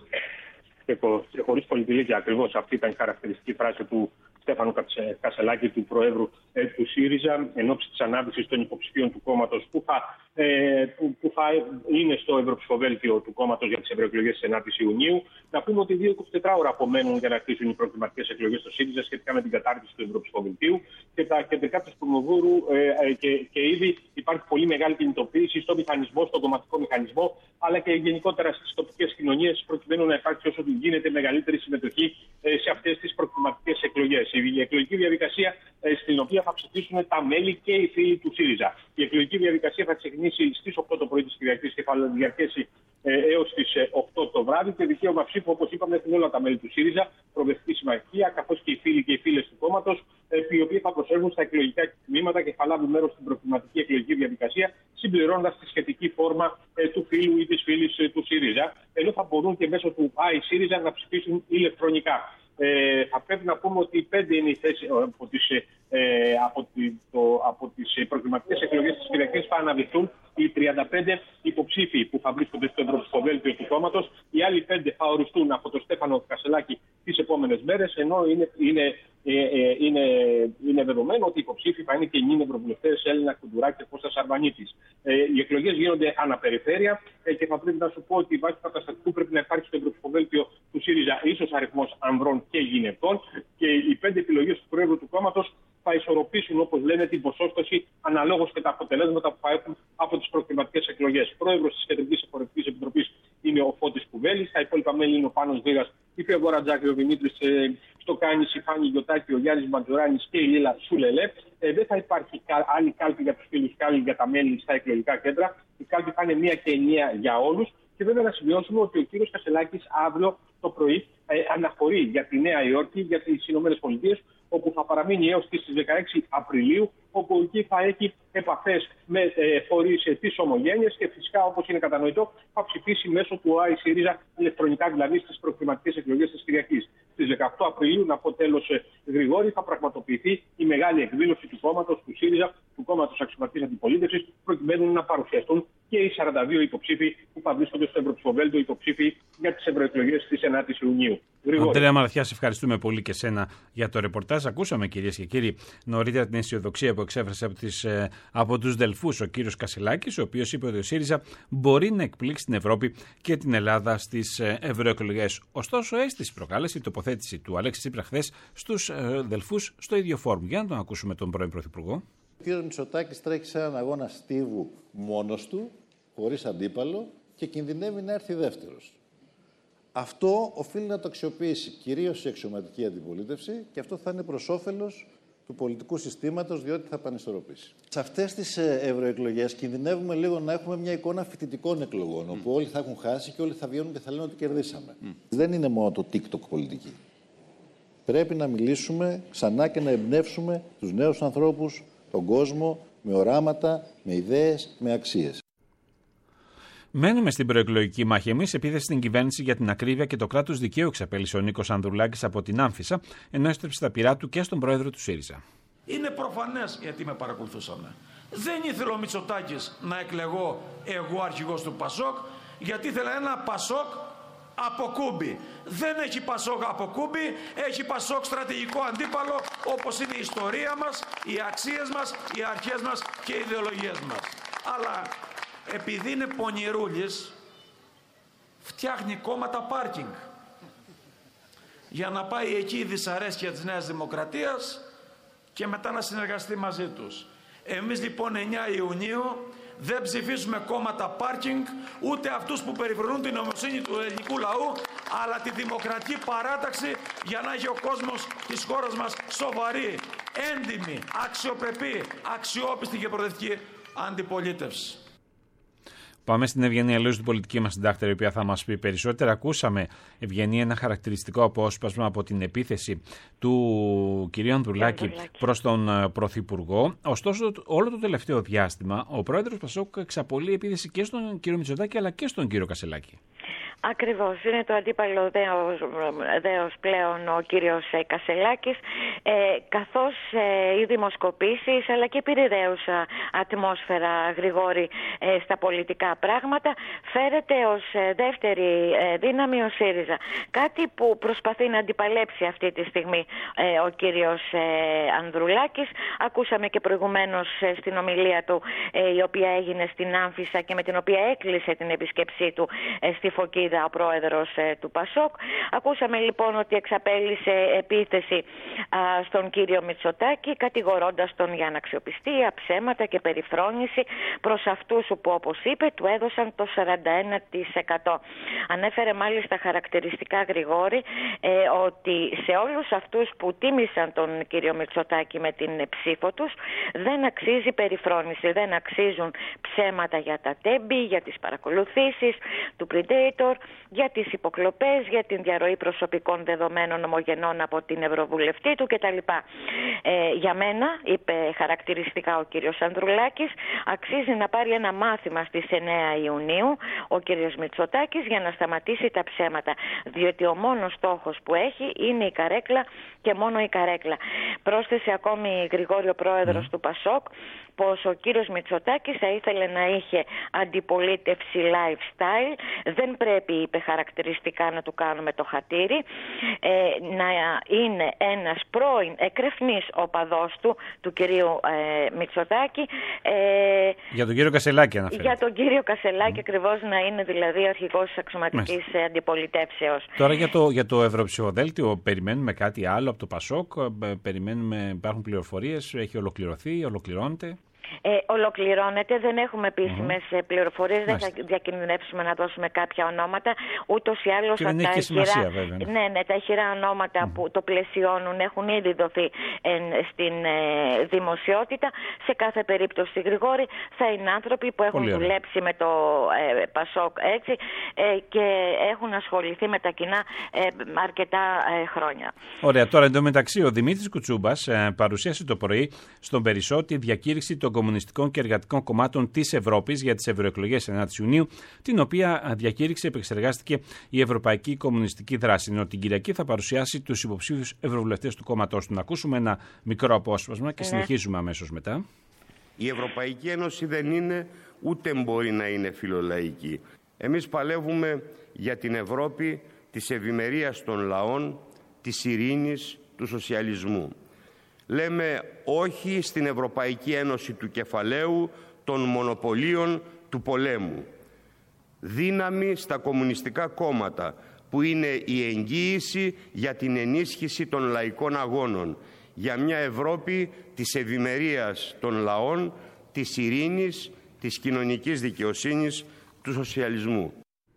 Και χωρίς πολιτιλίκια, ακριβώς αυτή ήταν η χαρακτηριστική φράση του Στέφανου Κασελάκη, του Προέδρου ε, του ΣΥΡΙΖΑ, εν ώψη της ανάπτυξης των υποψηφίων του κόμματος που θα, ε, που, που θα είναι στο ευρωψηφοδέλτιο του κόμματος για τις ευρωεκλογές της ενάτης Ιουνίου. Να πούμε ότι δύο εικοσιτετράωρα απομένουν για να κλείσουν οι προκριματικές εκλογές στο ΣΥΡΙΖΑ σχετικά με την κατάρτιση του ευρωψηφοδελτίου και τα κεντρικά του Πουργοδούρου ε, ε, και, και ήδη υπάρχει πολύ μεγάλη κινητοποίηση στο μηχανισμό, στον κομματικό μηχανισμό, αλλά και γενικότερα στις τοπικές κοινωνίες, προκειμένου να υπάρξει όσο γίνεται μεγαλύτερη συμμετοχή ε, σε αυτές τις προκριματικές εκλογές. Η εκλογική διαδικασία ε, στην οποία θα ψηφίσουν τα μέλη και οι φίλοι του ΣΥΡΙΖΑ. Η εκλογική διαδικασία θα ξεκινήσει στις οκτώ το πρωί της Κυριακής και θα διαρκέσει ε, έως τις οκτώ το βράδυ. Και δικαίωμα ψήφου, όπως είπαμε, έχουν όλα τα μέλη του ΣΥΡΙΖΑ, Προοδευτική Συμμαχία, καθώς και οι φίλοι και οι φίλες του κόμματος, ε, οι οποίοι θα προσφέρουν στα εκλογικά τμήματα και θα λάβουν μέρος στην προκριματική εκλογική διαδικασία, συμπληρώνοντας τη σχετική φόρμα ε, του φίλου ή της φίλης ε, του ΣΥΡΙΖΑ, ενώ θα μπορούν και μέσω του άι ΣΥΡΙΖΑ να ψηφίσουν ηλεκτρονικά. Ε, θα πρέπει να πούμε ότι πέντε είναι οι θέσεις από τις, ε, από τη, το, από τις προκριματικές εκλογές της Κυριακής θα αναδειχθούν οι τριάντα πέντε υποψήφοι που θα βρίσκονται στο ευρωψηφοδέλτιο του κόμματος. Οι άλλοι πέντε θα οριστούν από τον Στέφανο Κασελάκη τις επόμενες μέρες, ενώ είναι, είναι, ε, ε, είναι, είναι δεδομένο ότι οι υποψήφοι θα είναι και εννέα ευρωβουλευτές, Έλληνα Κουντουράκη και Κώστας Αρβανίτης. Ε, οι εκλογές γίνονται αναπεριφέρεια ε, και θα πρέπει να σου πω ότι βάσει καταστατικού πρέπει να υπάρχει στο ευρωψηφοδέλτιο του ΣΥΡΙΖΑ ίσως αριθμός ανδρών και γυναικών και οι πέντε επιλογές του Προέδρου του κόμματος θα ισορροπήσουν, όπως λένε, την ποσόστοση αναλόγως και τα αποτελέσματα που θα έχουν από τις προκριματικές εκλογές. Πρόεδρος της Κεντρικής Εφορευτικής Επιτροπής είναι ο Φώτης Κουβέλης, τα υπόλοιπα μέλη είναι ο Πάνος Βίγας, η Φεβόρα Τζάκη, ο Δημήτρης ε, Στοκάνης, η Φάνη Γιωτάκη, ο Γιάννης Ματζουράνης και η Λίλα Σουλελέ. Ε, δεν θα υπάρχει άλλη κάλπη για τους φίλους και άλλη για τα μέλη στα εκλογικά κέντρα. Η κάλπη θα είναι μία και ενιαία για όλους. Και βέβαια να σημειώσουμε ότι ο κύριος Κασελάκης αύριο το πρωί ε, αναχωρεί για τη Νέα Υόρκη, για τις Ηνωμένες Πολιτείες, όπου θα παραμείνει έως τις δεκαέξι Απριλίου, όπου εκεί θα έχει επαφές με ε, φορείς ε, της ομογένειας και φυσικά, όπως είναι κατανοητό, θα ψηφίσει μέσω του άι ΣΥΡΙΖΑ ηλεκτρονικά, δηλαδή στις προκριματικές εκλογές της Κυριακής. Στις δεκαοκτώ Απριλίου, να πω τέλος ε, Γρηγόρη, θα πραγματοποιηθεί η μεγάλη εκδήλωση του κόμματος, του ΣΥΡΙΖΑ, του κόμματος Αξιωματικής Αντιπολίτευσης, προκειμένου να παρουσιαστούν και οι σαράντα δύο υποψήφοι που θα βρίσκονται στο Ευρωψηφοδέλτιο, υποψήφοι για τις ευρωεκλογές της ενάτης Ιουνίου. Αντρέα Μαραθιά, σε ευχαριστούμε πολύ και σένα για το ρεπορτάζ. Ακούσαμε, κυρίες και κύριοι, νωρίτερα την αισιοδοξία που εξέφρασε από, τις, από τους Δελφούς ο κύριος Κασελάκης, ο οποίος είπε ότι ο ΣΥΡΙΖΑ μπορεί να εκπλήξει την Ευρώπη και την Ελλάδα στις ευρωεκλογές. Ωστόσο, αίσθηση προκάλεσε η τοποθέτηση του Αλέξη Τσίπρα χθες στους Δελφούς στο ίδιο φόρουμ. Για να τον ακούσουμε τον πρώην Πρωθυπουργό. Ο κύριος Μητσοτάκης τρέχει σε έναν αγώνα στίβου μόνος του, χωρίς αντίπαλο, και κινδυνεύει να έρθει δεύτερος. Αυτό οφείλει να το αξιοποιήσει κυρίως η αξιωματική αντιπολίτευση και αυτό θα είναι προς όφελος του πολιτικού συστήματος, διότι θα πανισορροπήσει. Σε αυτές τις ευρωεκλογές κινδυνεύουμε λίγο να έχουμε μια εικόνα φοιτητικών εκλογών, mm. όπου όλοι θα έχουν χάσει και όλοι θα βγαίνουν και θα λένε ότι κερδίσαμε. Mm. Δεν είναι μόνο το TikTok πολιτική. Πρέπει να μιλήσουμε ξανά και να εμπνεύσουμε τους νέους ανθρώπους, τον κόσμο, με οράματα, με ιδέες, με αξίες. Μένουμε στην προεκλογική μάχη. Εμείς επίθεση στην κυβέρνηση για την ακρίβεια και το κράτος δικαίου, εξαπέλυσε ο Νίκος Ανδρουλάκης από την Άμφισσα, ενώ έστρεψε τα πυρά του και στον πρόεδρο του ΣΥΡΙΖΑ. Είναι προφανές, γιατί με παρακολουθούσαμε. Δεν ήθελε ο Μητσοτάκης να εκλεγώ εγώ αρχηγός του Πασόκ, γιατί ήθελε ένα Πασόκ από κούμπι. Δεν έχει Πασόκ από κούμπι, έχει Πασόκ στρατηγικό αντίπαλο, όπως είναι η ιστορία μας, οι αξίες μας, οι αρχές μας και οι ιδεολογίες μας. Αλλά επειδή είναι πονηρούλης, φτιάχνει κόμματα πάρκινγκ για να πάει εκεί η δυσαρέσκεια της Νέας Δημοκρατίας και μετά να συνεργαστεί μαζί τους. Εμείς λοιπόν εννιά Ιουνίου δεν ψηφίζουμε κόμματα πάρκινγκ, ούτε αυτούς που περιφρονούν την νομοσύνη του ελληνικού λαού, αλλά τη δημοκρατική παράταξη για να έχει ο κόσμος της χώρας μας σοβαρή, έντιμη, αξιοπρεπή, αξιόπιστη και προοδευτική αντιπολίτευση. Πάμε στην Ευγενία Λούζου, την πολιτική μας συντάκτρια, η οποία θα μας πει περισσότερα. Ακούσαμε, Ευγενία, ένα χαρακτηριστικό απόσπασμα από την επίθεση του κυρίου Ανδρουλάκη προς τον Πρωθυπουργό. Ωστόσο, όλο το τελευταίο διάστημα, ο πρόεδρος Πασόκ εξαπολύει επίθεση και στον κύριο Μητσοτάκη αλλά και στον κύριο Κασελάκη. Ακριβώς, είναι το αντίπαλο δέος, δέος πλέον ο κύριος Κασελάκης, ε, καθώς ε, οι δημοσκοπήσεις αλλά και η πυρηδαίουσα ατμόσφαιρα, Γρηγόρη, ε, στα πολιτικά πράγματα φέρεται ως ε, δεύτερη ε, δύναμη ο ΣΥΡΙΖΑ. Κάτι που προσπαθεί να αντιπαλέψει αυτή τη στιγμή ε, ο κύριος ε, Ανδρουλάκης. Ακούσαμε και προηγουμένως ε, στην ομιλία του, ε, η οποία έγινε στην Άμφισσα και με την οποία έκλεισε την επίσκεψή του ε, στη Φωκίδα ο πρόεδρος ε, του Πασόκ. Ακούσαμε λοιπόν ότι εξαπέλυσε επίθεση α, στον κύριο Μητσοτάκη, κατηγορώντας τον για αναξιοπιστία, ψέματα και περιφρόνηση προς αυτούς που, όπως είπε, του έδωσαν το σαράντα ένα τοις εκατό. Ανέφερε μάλιστα χαρακτηριστικά, Γρηγόρη, ε, ότι σε όλους αυτούς που τίμησαν τον κύριο Μητσοτάκη με την ψήφο τους δεν αξίζει περιφρόνηση, δεν αξίζουν ψέματα για τα τέμπη, για τις παρακολουθήσεις του Predator, για τις υποκλοπές, για την διαρροή προσωπικών δεδομένων ομογενών από την Ευρωβουλευτή του κτλ. Ε, για μένα, είπε χαρακτηριστικά ο κύριος Ανδρουλάκης, αξίζει να πάρει ένα μάθημα στις εννέα Ιουνίου ο κύριος Μητσοτάκης για να σταματήσει τα ψέματα, διότι ο μόνος στόχος που έχει είναι η καρέκλα και μόνο η καρέκλα. Πρόσθεσε ακόμη, Γρηγόριο, πρόεδρος mm. του Πασόκ, πως ο κύριος Μητσοτάκης θα ήθελε να είχε αντιπολίτευση lifestyle. Δεν πρέπει, είπε χαρακτηριστικά, να του κάνουμε το χατήρι, ε, να είναι ένας πρώην εκρεφνής οπαδός του, του κυρίου ε, Μητσοτάκη. Ε, για τον κύριο Κασελάκη αναφέρεται. Για τον κύριο Κασελάκη mm. ακριβώς, να είναι δηλαδή ο αρχηγός της αξιωματικής αντιπολιτεύσεως. Τώρα για το, για το Ευρωψηφοδέλτιο περιμένουμε κάτι άλλο από το Πασόκ, περιμένουμε, υπάρχουν πληροφορίες, έχει ολοκληρωθεί, ολοκληρώνεται. Ε, ολοκληρώνεται, δεν έχουμε επίσημες mm-hmm. πληροφορίες, δεν θα διακινδυνεύσουμε να δώσουμε κάποια ονόματα. Ούτως ή άλλως τα ηχηρά, ναι, ναι, τα ηχηρά ονόματα mm-hmm. που το πλαισιώνουν έχουν ήδη δοθεί ε, στην ε, δημοσιότητα. Σε κάθε περίπτωση, Γρηγόρη, θα είναι άνθρωποι που έχουν δουλέψει με το ε, Πασόκ έτσι ε, και έχουν ασχοληθεί με τα κοινά ε, αρκετά ε, χρόνια. Ωραία, τώρα εντωμεταξύ ο Δημήτρης Κουτσούμπας ε, παρουσίασε το πρωί στον Περισσό τη διακήρυξη των Κομμουνιστικών και Εργατικών Κομμάτων της Ευρώπης για τις ευρωεκλογές εννέα Ιουνίου, την οποία διακήρυξη επεξεργάστηκε η Ευρωπαϊκή Κομμουνιστική Δράση. Ενώ την Κυριακή θα παρουσιάσει τους υποψήφιους ευρωβουλευτές του κόμματός του. Να ακούσουμε ένα μικρό απόσπασμα και συνεχίζουμε αμέσως μετά. Η Ευρωπαϊκή Ένωση δεν είναι ούτε μπορεί να είναι φιλολαϊκή. Εμείς παλεύουμε για την Ευρώπη της ευημερίας των λαών, της ειρήνης, του σοσιαλισμού. Λέμε όχι στην Ευρωπαϊκή Ένωση του κεφαλαίου, των μονοπωλίων, του πολέμου. Δύναμη στα κομμουνιστικά κόμματα, που είναι η εγγύηση για την ενίσχυση των λαϊκών αγώνων, για μια Ευρώπη της ευημερίας των λαών, της ειρήνης, της κοινωνικής δικαιοσύνης, του σοσιαλισμού.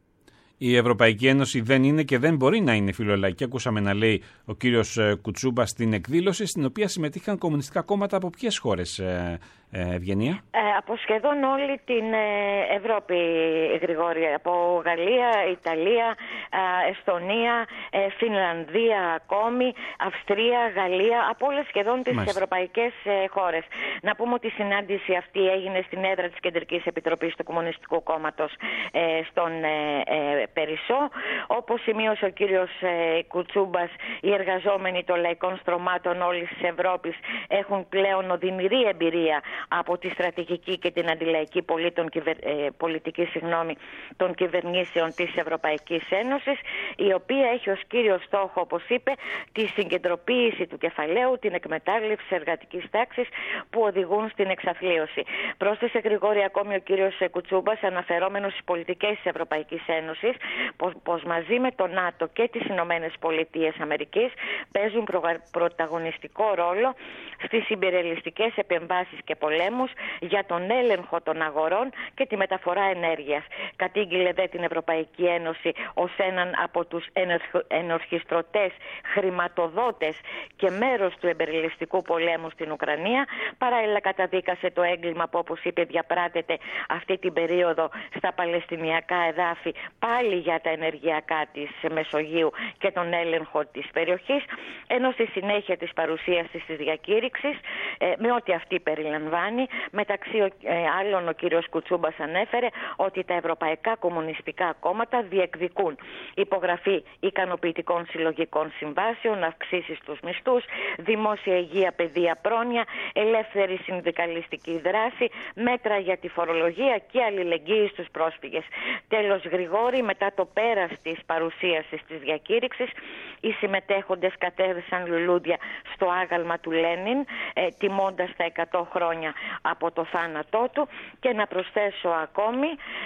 Η Ευρωπαϊκή Ένωση δεν είναι και δεν μπορεί να είναι φιλολαϊκή. Ακούσαμε να λέει ο κύριος Κουτσούμπα στην εκδήλωση, στην οποία συμμετείχαν κομμουνιστικά κόμματα από ποιες χώρες, ε, ε, Ευγενία? Ε, από σχεδόν όλη την ε, Ευρώπη, Γρηγόρη. Από Γαλλία, Ιταλία, ε, Εσθονία, ε, Φινλανδία ακόμη, Αυστρία, Γαλλία, από όλες σχεδόν τις Μάλιστα. ευρωπαϊκές ε, χώρες. Να πούμε ότι η συνάντηση αυτή έγινε στην έδρα της Κεντρικής Επιτροπής του Κομμουνιστικού Κόμματος ε, στον ε, ε, Περισσό. Όπως σημείωσε ο κύριος ε, Κουτσούμπας, οι εργαζόμενοι των λαϊκών στρωμάτων όλης της Ευρώπης έχουν πλέον οδυνηρή εμπειρία από τη στρατηγική και την αντιλαϊκή πολίτων, κυβερ, ε, πολιτική συγγνώμη, των κυβερνήσεων της Ευρωπαϊκής Ένωσης, η οποία έχει ως κύριο στόχο, όπως είπε, τη συγκεντρωποίηση του κεφαλαίου, την εκμετάλλευση της εργατικής τάξης που οδηγούν στην εξαθλίωση. Πρόσθεσε, Γρηγόρη, ακόμη ο κύριος Κουτσούμπας, αναφερόμενος στις πολιτικές της Ευρωπαϊκής Ένωσης, πως, πως μαζί με το ΝΑΤΟ και τις Ηνωμένες Πολιτείες Αμερικής παίζουν προ, πρωταγωνιστικό ρόλο στις ιμπεριαλιστικές επεμβάσεις και πολέμους για τον έλεγχο των αγορών και τη μεταφορά ενέργειας. Κατήγγειλε δε την Ευρωπαϊκή Ένωση ως έναν από τους ενορχιστρωτές, χρηματοδότες και μέρος του ιμπεριαλιστικού πολέμου στην Ουκρανία. Παράλληλα καταδίκασε το έγκλημα που, όπως είπε, διαπράτεται αυτή την περίοδο στα παλαιστινιακά εδάφη, πάλι για τα ενεργειακά της Μεσογείου και τον έλεγχο της περιοχής, ενώ στη συνέχεια της παρουσίασης της διακήρυξης, ε, με ό,τι αυτή περιλαμβάνει, μεταξύ ε, άλλων ο κύριος Κουτσούμπας ανέφερε ότι τα ευρωπαϊκά κομμουνιστικά κόμματα διεκδικούν υπογραφή ικανοποιητικών συλλογικών συμβάσεων, αυξήσεις στους μισθούς, δημόσια υγεία, παιδεία, πρόνοια, ελεύθερη συνδικαλιστική δράση, μέτρα για τη φορολογία και αλληλεγγύη στους πρόσφυγες. Τέλος, Γρηγόρη, μετά το πέρας της παρουσίασης της διακήρυξης, οι συμμετέχοντες κατέδεσαν λουλούδια στο άγαλμα του Λένιν, ε, τιμώντας τα εκατό χρόνια από το θάνατό του. Και να προσθέσω ακόμη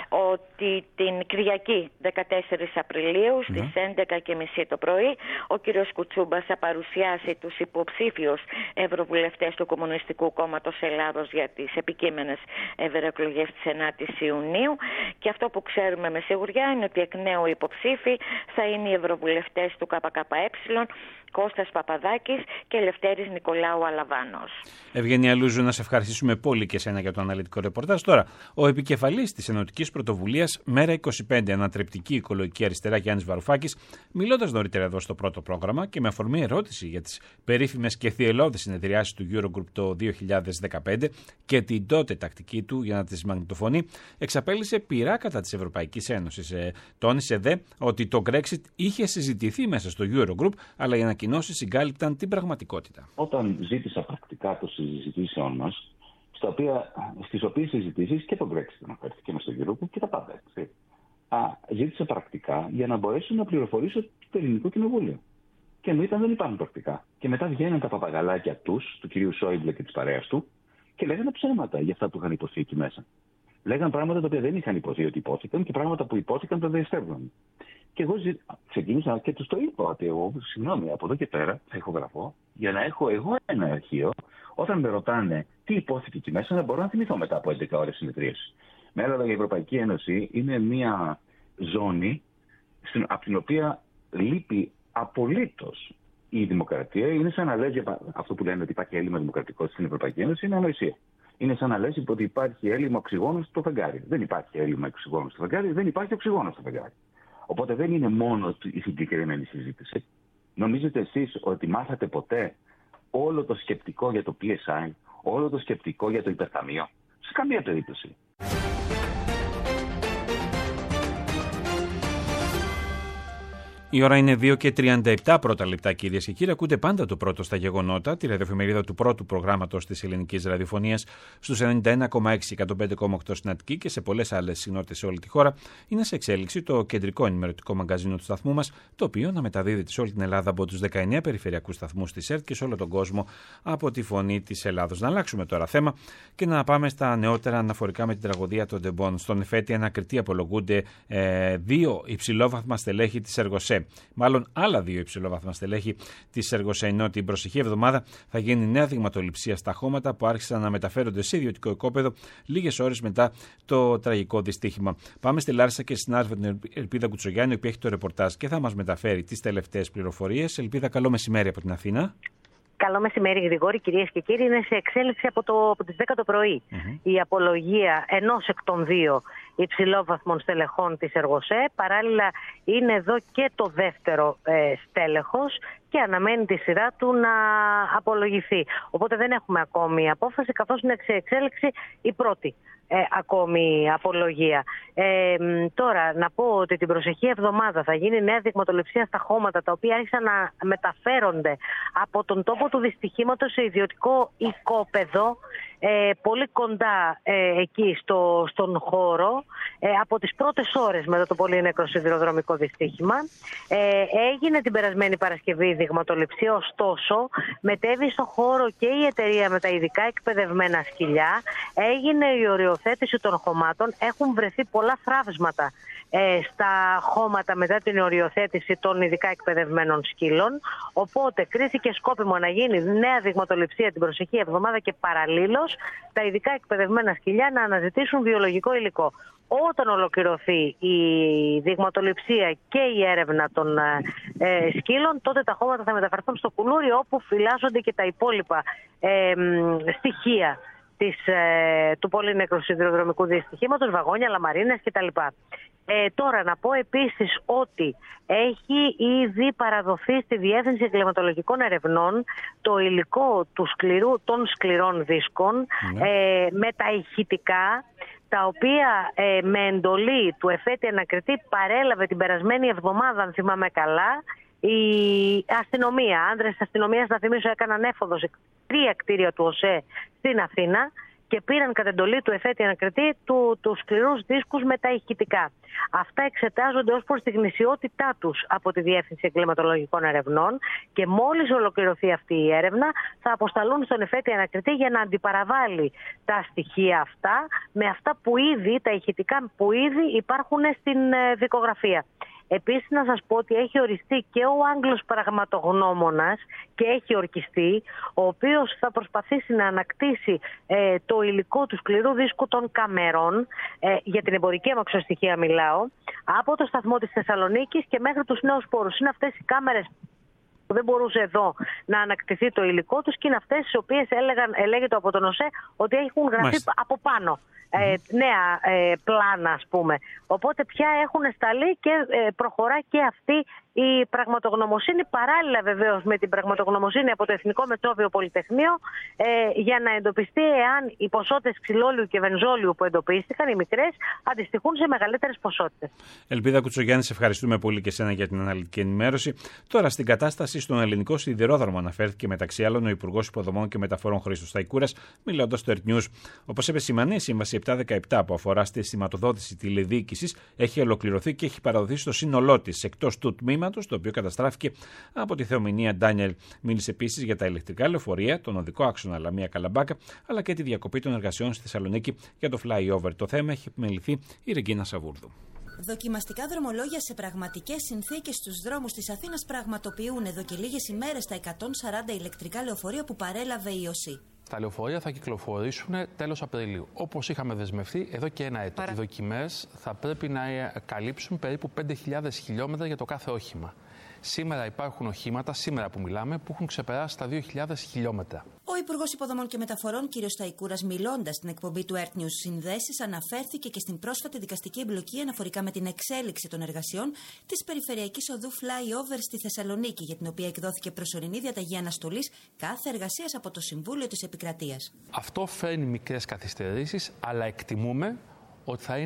ότι την Κυριακή δεκατέσσερις Απριλίου στις mm. έντεκα και μισή το πρωί ο κύριος Κουτσούμπας θα παρουσιάσει τους υποψήφιους ευρωβουλευτές του Κομμουνιστικού Κόμματος Ελλάδος για τις επικείμενες ευρωεκλογές της ενάτης Ιουνίου, και αυτό που ξέρουμε με σιγουριά είναι ότι εκ νέου υποψήφοι θα είναι οι ευρωβουλευτές του ΚΚΕ, Κώστας Παπαδάκης και Λευτέρης Νικολάου Αλαβάνος. Ευγενία Λούζου, να σε ευχαριστήσουμε πολύ και εσένα για το αναλυτικό ρεπορτάζ. Τώρα, ο επικεφαλής της Ενωτικής Πρωτοβουλίας Μέρα είκοσι πέντε, Ανατρεπτική Οικολογική Αριστερά, Γιάννης Βαρουφάκης, μιλώντας νωρίτερα εδώ στο πρώτο πρόγραμμα και με αφορμή ερώτηση για τις περίφημες και θυελλώδεις συνεδριάσεις του Eurogroup το δύο χιλιάδες δεκαπέντε και την τότε τακτική του για να τις μαγνητοφωνεί, εξαπέλυσε πειρά κατά της Ευρωπαϊκής Ένωσης. Ε, τόνισε δε ότι το Brexit είχε συζητηθεί μέσα στο Eurogroup, αλλά οι ανακοινώσεις συγκάλυπταν την πραγματικότητα. Όταν ζήτησα πρακτικά των συζητήσεων μας, στις οποίες συζητήσεις και το Brexit αναφέρθηκε μες στο Eurogroup και τα πάντα. Έτσι. Α, ζήτησα πρακτικά για να μπορέσω να πληροφορήσω το ελληνικό κοινοβούλιο. Και μου ήταν δεν υπάρχουν πρακτικά. Και μετά βγαίνουν τα παπαγαλάκια τους, του κυρίου Σόιμπλε και της παρέας του, και λέγανε ψέματα για αυτά που είχαν υποθεί εκεί μέσα. Λέγανε πράγματα τα οποία δεν είχαν υποθεί ότι υπόθηκαν και πράγματα που υπόθηκαν τα διαστρέφουν. Και εγώ ζη... ξεκίνησα και τους το είπα ότι εγώ, συγγνώμη, από εδώ και πέρα θα ηχογραφώ για να έχω εγώ ένα αρχείο. Όταν με ρωτάνε τι υπόθηκε εκεί μέσα, να μπορώ να θυμηθώ μετά από έντεκα ώρες συνεδρίες. Με άλλα λόγια, η Ευρωπαϊκή Ένωση είναι μια ζώνη στην... από την οποία λείπει απολύτως η δημοκρατία. Είναι σαν να λέει αυτό που λένε ότι υπάρχει έλλειμμα δημοκρατικό στην Ευρωπαϊκή Ένωση, είναι ανοησία. Είναι σαν να λες ότι υπάρχει έλλειμμα οξυγόνου στο φεγγάρι. Δεν υπάρχει έλλειμμα οξυγόνου στο φεγγάρι, δεν υπάρχει οξυγόνο στο φεγγάρι. Οπότε δεν είναι μόνο η συγκεκριμένη συζήτηση. Νομίζετε εσείς ότι μάθατε ποτέ όλο το σκεπτικό για το πι ες άι, όλο το σκεπτικό για το υπερταμείο? Σε καμία περίπτωση. Η ώρα είναι δύο και τριάντα επτά πρώτα λεπτά, κυρίες και κύριοι. Ακούτε πάντα το πρώτο στα γεγονότα, τη ραδιοφημερίδα του πρώτου προγράμματος της ελληνικής ραδιοφωνίας στους ενενήντα ένα κόμμα έξι, εκατόν πέντε κόμμα οκτώ στην Αττική και σε πολλές άλλες συνότητες σε όλη τη χώρα. Είναι σε εξέλιξη το κεντρικό ενημερωτικό μαγκαζίνο του σταθμού μας, το οποίο να μεταδίδεται σε όλη την Ελλάδα από τους δεκαεννέα περιφερειακούς σταθμούς της ΕΡΤ και σε όλο τον κόσμο από τη Φωνή της Ελλάδος. Να αλλάξουμε τώρα θέμα και να πάμε στα νεότερα αναφορικά με την τραγωδία των Ντεμπών. Στον εφέτη ανακριτή απολογούνται ε, δύο υψηλόβαθμα στελέχη της Εργοσέ. Μάλλον άλλα δύο υψηλόβαθμα στελέχη της Εργοσέ. Ενώ την προσεχή εβδομάδα θα γίνει νέα δειγματοληψία στα χώματα που άρχισαν να μεταφέρονται σε ιδιωτικό οικόπεδο λίγες ώρες μετά το τραγικό δυστύχημα. Πάμε στη Λάρισα και στην συνάδελφο την Ελπίδα Κουτσογιάννη, που έχει το ρεπορτάζ και θα μας μεταφέρει τις τελευταίες πληροφορίες. Ελπίδα, καλό μεσημέρι από την Αθήνα. Καλό μεσημέρι, Γρηγόρη. Κυρίες και κύριοι, είναι σε εξέλιξη από, το, από τις δέκα το πρωί mm-hmm. η απολογία ενός εκ των δύο υψηλόβαθμων στελεχών της Εργοσέ. Παράλληλα, είναι εδώ και το δεύτερο ε, στέλεχος και αναμένει τη σειρά του να απολογηθεί. Οπότε δεν έχουμε ακόμη απόφαση, καθώς είναι σε εξέλιξη η πρώτη ε, ακόμη απολογία. Ε, τώρα, να πω ότι την προσεχή εβδομάδα θα γίνει νέα δειγματοληψία στα χώματα, τα οποία άρχισαν να μεταφέρονται από τον τόπο του δυστυχήματος σε ιδιωτικό οικόπεδο, ε, πολύ κοντά ε, εκεί στο, στον χώρο, ε, από τις πρώτες ώρες μετά το πολύ νεκρό σιδηροδρομικό δυστύχημα. Ε, έγινε την περασμένη Παρασκευή δειγματοληψία, ωστόσο μετέβη στο χώρο και η εταιρεία με τα ειδικά εκπαιδευμένα σκυλιά. Έγινε η οριοθέτηση των χωμάτων. Έχουν βρεθεί πολλά θραύσματα ε, στα χώματα μετά την οριοθέτηση των ειδικά εκπαιδευμένων σκύλων. Οπότε κρίθηκε σκόπιμο να γίνει νέα δειγματοληψία την προσεχή εβδομάδα και παραλλήλως τα ειδικά εκπαιδευμένα σκυλιά να αναζητήσουν βιολογικό υλικό. Όταν ολοκληρωθεί η δειγματοληψία και η έρευνα των ε, σκύλων, τότε τα χώματα θα μεταφερθούν στο Κουλούρι, όπου φυλάσσονται και τα υπόλοιπα ε, στοιχεία της, ε, του πολύ νεκρού σιδηροδρομικού δυστυχήματος, βαγόνια, λαμαρίνες κτλ. Ε, τώρα να πω επίσης ότι έχει ήδη παραδοθεί στη Διεύθυνση Εγκληματολογικών Ερευνών το υλικό του σκληρού, των σκληρών δίσκων ναι. ε, με τα ηχητικά, τα οποία ε, με εντολή του εφέτη ανακριτή παρέλαβε την περασμένη εβδομάδα, αν θυμάμαι καλά, η αστυνομία. Άνδρες της αστυνομίας, να θυμίσω, έκαναν έφοδο σε τρία κτίρια του ΟΣΕ στην Αθήνα και πήραν κατ' εντολή του εφέτη ανακριτή του, τους σκληρούς δίσκους με τα ηχητικά. Αυτά εξετάζονται ως προς τη γνησιότητά τους από τη Διεύθυνση Εγκληματολογικών Ερευνών και μόλις ολοκληρωθεί αυτή η έρευνα θα αποσταλούν στον εφέτη ανακριτή για να αντιπαραβάλει τα στοιχεία αυτά με αυτά που ήδη, τα ηχητικά που ήδη υπάρχουν στην δικογραφία. Επίσης να σας πω ότι έχει οριστεί και ο Άγγλος πραγματογνώμονας και έχει ορκιστεί, ο οποίος θα προσπαθήσει να ανακτήσει ε, το υλικό του σκληρού δίσκου των καμερών, ε, για την εμπορική αμαξοστοιχεία μιλάω, από το σταθμό της Θεσσαλονίκης και μέχρι τους νέους πόρους. Είναι αυτές οι κάμερες που δεν μπορούσε εδώ να ανακτηθεί το υλικό τους και είναι αυτές τις οποίες έλεγαν, έλεγεται από τον ΟΣΕ ότι έχουν γραφεί Μάλιστα. από πάνω. Ε, νέα ε, πλάνα, ας πούμε. Οπότε πια έχουν σταλεί και ε, προχωρά και αυτή η πραγματογνωμοσύνη, παράλληλα βεβαίως με την πραγματογνωμοσύνη από το Εθνικό Μετσόβιο Πολυτεχνείο, ε, για να εντοπιστεί εάν οι ποσότητες ξυλόλιου και βενζόλιου που εντοπίστηκαν, οι μικρές, αντιστοιχούν σε μεγαλύτερες ποσότητες. Ελπίδα Κουτσογιάννη, σε ευχαριστούμε πολύ και εσένα για την αναλυτική ενημέρωση. Τώρα, στην κατάσταση στον ελληνικό σιδηρόδρομο αναφέρθηκε μεταξύ άλλων ο Υπουργός Υποδομών και Μεταφορών Χρήστος Σταϊκούρας, μιλώντας στο Earth News. Όπως επεσημανεί, η Σύμβαση επτακόσια δεκαεπτά που αφορά στη σηματοδότηση τηλεδιοίκησης έχει ολοκληρωθεί και έχει παραδοθεί στο σύνολό της, εκτός του τμήματος το οποίο καταστράφηκε από τη θεομηνία Ντάνιελ. Μίλησε επίσης για τα ηλεκτρικά λεωφορεία, τον οδικό άξονα Λαμία Καλαμπάκα, αλλά και τη διακοπή των εργασιών στη Θεσσαλονίκη για το flyover. Το θέμα έχει επιμεληθεί η Ρεγκίνα Σαβούρδου. Δοκιμαστικά δρομολόγια σε πραγματικές συνθήκες στους δρόμους της Αθήνας πραγματοποιούν εδώ και λίγες ημέρες τα εκατόν σαράντα ηλεκτρικά λεωφορεία που παρέλαβε η ΟΣΥ. Τα λεωφορεία θα κυκλοφορήσουν τέλος Απριλίου, όπως είχαμε δεσμευτεί εδώ και ένα έτος. Παρα... Οι δοκιμές θα πρέπει να καλύψουν περίπου πέντε χιλιάδες χιλιόμετρα για το κάθε όχημα. Σήμερα υπάρχουν οχήματα, σήμερα που μιλάμε, που έχουν ξεπεράσει τα δύο χιλιάδες χιλιόμετρα. Ο Υπουργός Υποδομών και Μεταφορών, κ. Σταϊκούρας, μιλώντας στην εκπομπή του Earth News Συνδέσεις, αναφέρθηκε και στην πρόσφατη δικαστική εμπλοκή αναφορικά με την εξέλιξη των εργασιών της περιφερειακής οδού flyover στη Θεσσαλονίκη, για την οποία εκδόθηκε προσωρινή διαταγή αναστολής κάθε εργασίας από το Συμβούλιο της Επικρατείας. Αυτό φέρνει μικρές καθυστερήσεις, αλλά εκτιμούμε ότι θα είναι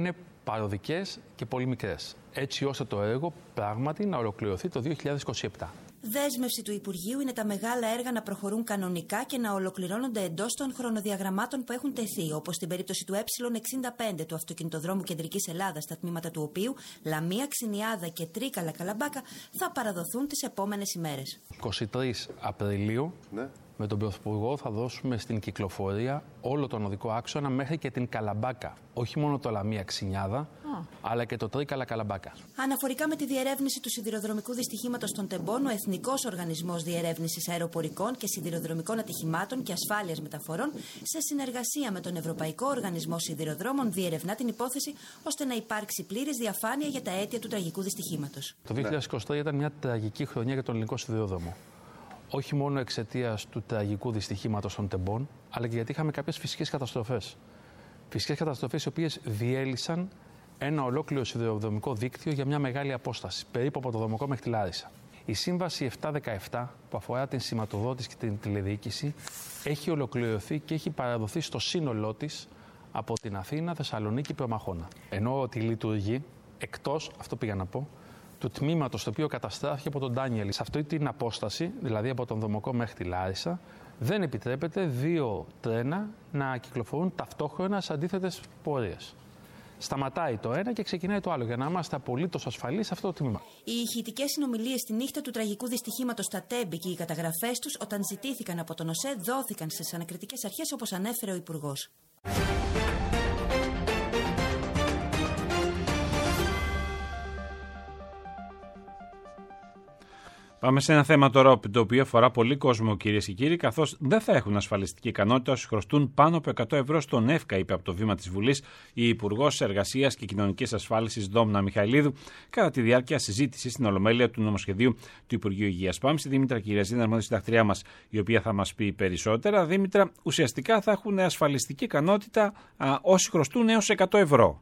παροδικές και πολύ μικρές, έτσι ώστε το έργο πράγματι να ολοκληρωθεί το δύο χιλιάδες είκοσι επτά. Δέσμευση του Υπουργείου είναι τα μεγάλα έργα να προχωρούν κανονικά και να ολοκληρώνονται εντός των χρονοδιαγραμμάτων που έχουν τεθεί, όπως στην περίπτωση του Ε εξήντα πέντε του αυτοκινητοδρόμου Κεντρικής Ελλάδας, τα τμήματα του οποίου Λαμία, Ξινιάδα και Τρίκαλα Καλαμπάκα θα παραδοθούν τις επόμενες ημέρες. είκοσι τρεις Απριλίου, ναι. Με τον Πρωθυπουργό θα δώσουμε στην κυκλοφορία όλο τον οδικό άξονα μέχρι και την Καλαμπάκα. Όχι μόνο το Λαμία Ξινιάδα, oh. αλλά και το Τρίκαλα Καλαμπάκα. Αναφορικά με τη διερεύνηση του σιδηροδρομικού δυστυχήματος των Τεμπών, ο Εθνικός Οργανισμός Διερεύνησης Αεροπορικών και Σιδηροδρομικών Ατυχημάτων και Ασφάλειας Μεταφορών, σε συνεργασία με τον Ευρωπαϊκό Οργανισμό Σιδηροδρόμων, διερευνά την υπόθεση ώστε να υπάρξει πλήρης διαφάνεια για τα αίτια του τραγικού δυστυχήματος. Το δύο χιλιάδες είκοσι τρία ήταν μια τραγική χρονιά για τον ελληνικό σιδηρόδρομο. Όχι μόνο εξαιτίας του τραγικού δυστυχήματος των Τεμπών, αλλά και γιατί είχαμε κάποιες φυσικές καταστροφές. Φυσικές καταστροφές οι οποίες διέλυσαν ένα ολόκληρο σιδηροδρομικό δίκτυο για μια μεγάλη απόσταση, περίπου από το Δομοκό μέχρι τη Λάρισα. Η Σύμβαση επτακόσια δεκαεπτά, που αφορά την σηματοδότηση και την τηλεδιοίκηση, έχει ολοκληρωθεί και έχει παραδοθεί στο σύνολό της από την Αθήνα, Θεσσαλονίκη, Προμαχώνα. Ενώ ότι λειτουργεί εκτός, αυτό πήγα να πω, του τμήματος το οποίο καταστράφηκε από τον Ντάνιελ. Σε αυτή την απόσταση, δηλαδή από τον Δομοκό μέχρι τη Λάρισα, δεν επιτρέπεται δύο τρένα να κυκλοφορούν ταυτόχρονα σε αντίθετες πορείες. Σταματάει το ένα και ξεκινάει το άλλο, για να είμαστε απολύτως ασφαλείς σε αυτό το τμήμα. Οι ηχητικές συνομιλίες τη νύχτα του τραγικού δυστυχήματος στα Τέμπη και οι καταγραφές τους, όταν ζητήθηκαν από τον ΟΣΕ, δόθηκαν στις ανακριτικές αρχές, όπως ανέφερε ο Υπουργός. Πάμε σε ένα θέμα τώρα το οποίο αφορά πολύ κόσμο, κυρίες και κύριοι, καθώς δεν θα έχουν ασφαλιστική ικανότητα όσοι χρωστούν πάνω από εκατό ευρώ στον ΕΦΚΑ, είπε από το βήμα της Βουλής η Υπουργός Εργασίας και Κοινωνικής Ασφάλισης Δόμνα Μιχαηλίδου, κατά τη διάρκεια συζήτησης στην Ολομέλεια του νομοσχεδίου του Υπουργείου Υγείας. Πάμε στη Δήμητρα Κυριαζίδη, αρμόδια συντακτριά μας, η οποία θα μας πει περισσότερα. Δήμητρα, ουσιαστικά θα έχουν ασφαλιστική ικανότητα α, όσοι χρωστούν έως εκατό ευρώ.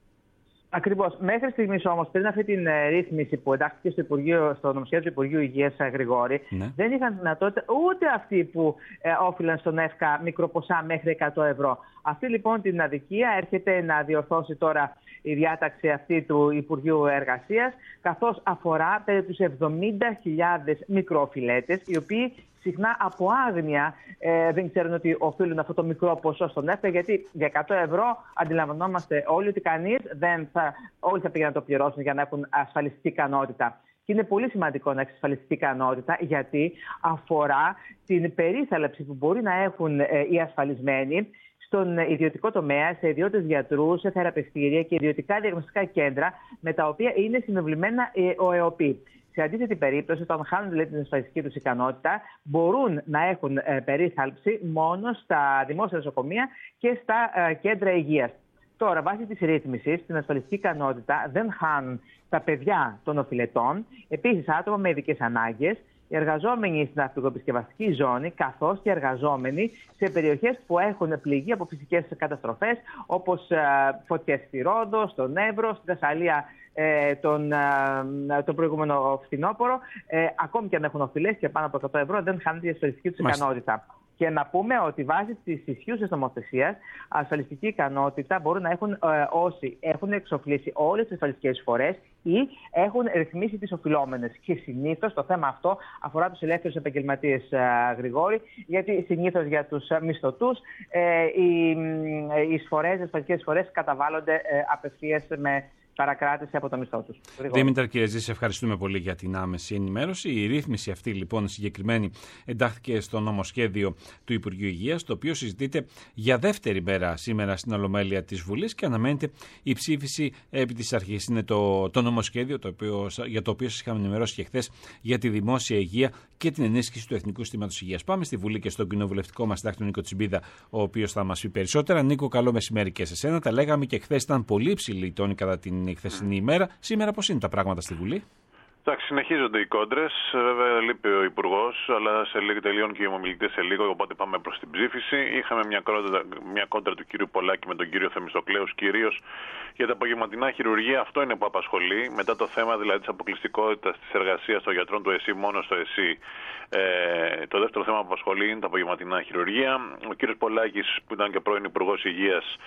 Ακριβώς. Μέχρι στιγμής όμως, πριν αυτή την ε, ρύθμιση που εντάχθηκε στο, Υπουργείο, στο νομοσχέδιο του Υπουργείου Υγείας, Γρηγόρη, ναι. δεν είχαν δυνατότητα ούτε αυτοί που ε, όφυλαν στον ΕΦΚΑ μικροποσά μέχρι εκατό ευρώ. Αυτή λοιπόν την αδικία έρχεται να διορθώσει τώρα η διάταξη αυτή του Υπουργείου Εργασίας, καθώς αφορά περί τους εβδομήντα χιλιάδες μικροφιλέτες, οι οποίοι συχνά από άγνοια ε, δεν ξέρουν ότι οφείλουν αυτό το μικρό ποσό στον ΕΦΚΑ, γιατί για εκατό ευρώ αντιλαμβανόμαστε όλοι ότι κανείς δεν θα, όλοι θα πήγαιναν να το πληρώσουν για να έχουν ασφαλιστική ικανότητα. Και είναι πολύ σημαντικό να έχει ασφαλιστική ικανότητα, γιατί αφορά την περίθαλψη που μπορεί να έχουν ε, οι ασφαλισμένοι στον ιδιωτικό τομέα, σε ιδιώτες γιατρούς, σε θεραπευτήρια και ιδιωτικά διαγνωστικά κέντρα, με τα οποία είναι συνευλημένα ε, ο ΕΟΠΗ. Σε αντίθετη περίπτωση, όταν χάνουν δηλαδή την ασφαλιστική τους ικανότητα, μπορούν να έχουν ε, περίθαλψη μόνο στα δημόσια νοσοκομεία και στα ε, κέντρα υγείας. Τώρα, βάσει της ρύθμισης, την ασφαλιστική ικανότητα δεν χάνουν τα παιδιά των οφειλετών, επίσης άτομα με ειδικές ανάγκες, οι εργαζόμενοι στην ναυπηγοεπισκευαστική ζώνη, καθώς και εργαζόμενοι σε περιοχές που έχουν πληγεί από φυσικές καταστροφές, όπως ε, φωτιές στη Ρόδο, στον Εύρο, στη Θεσσαλία ε, τον, ε, τον προηγούμενο φθινόπωρο. Ε, ακόμη και αν έχουν οφειλές και πάνω από εκατό ευρώ, δεν χάνουν τη ασφαλιστική τους ικανότητα. Και να πούμε ότι βάσει της ισχύουσας νομοθεσίας, ασφαλιστική ικανότητα μπορούν να έχουν ε, όσοι έχουν εξοφλήσει όλες τις ασφαλιστικές εισφορές ή έχουν ρυθμίσει τις οφειλόμενες. Και συνήθως το θέμα αυτό αφορά τους ελεύθερους επαγγελματίες, ε, Γρηγόρη, γιατί συνήθως για τους μισθωτούς ε, οι, οι εισφορές, οι ασφαλιστικές εισφορές καταβάλλονται ε, απευθείας με παρακράτηση από το μισθό τους. Δήμητρα Κυριαζίδη, σε ευχαριστούμε πολύ για την άμεση ενημέρωση. Η ρύθμιση αυτή λοιπόν συγκεκριμένη εντάχθηκε στο νομοσχέδιο του Υπουργείου Υγείας, το οποίο συζητείται για δεύτερη μέρα σήμερα στην Ολομέλεια της Βουλής και αναμένεται η ψήφιση επί της αρχής. Είναι το, το νομοσχέδιο το οποίο, για το οποίο σας είχαμε ενημερώσει και χθες για τη δημόσια υγεία και την ενίσχυση του Εθνικού Συστήματος Υγείας. Πάμε στη Βουλή και στον κοινοβουλευτικό μας συντάκτη, τον Νίκο Τσιμπίδα, ο οποίος θα μας πει περισσότερα. Νίκο, καλό μεσημέρι και σε σένα. Τα λέγαμε και χθες, ήταν πολύ υψηλή η τόνη κατά την η χθεσινή ημέρα. Σήμερα πώς είναι τα πράγματα στη Βουλή? Εντάξει, συνεχίζονται οι κόντρες. Βέβαια, λείπει ο Υπουργός, αλλά σε λίγο τελειώνουν και οι ομιλητές σε λίγο. Οπότε πάμε προς την ψήφιση. Είχαμε μια κόντρα, μια κόντρα του κύριου Πολάκη με τον κύριο Θεμιστοκλέους, κυρίως για τα απογευματινά χειρουργία. Αυτό είναι που απασχολεί. Μετά το θέμα δηλαδή της αποκλειστικότητας της εργασίας των γιατρών του ΕΣΥ μόνο στο ΕΣΥ. Ε, το δεύτερο θέμα που απασχολεί είναι τα απογευματινά χειρουργία. Ο κύριος Πολάκης, που ήταν και πρώην Υπουργός Υγείας,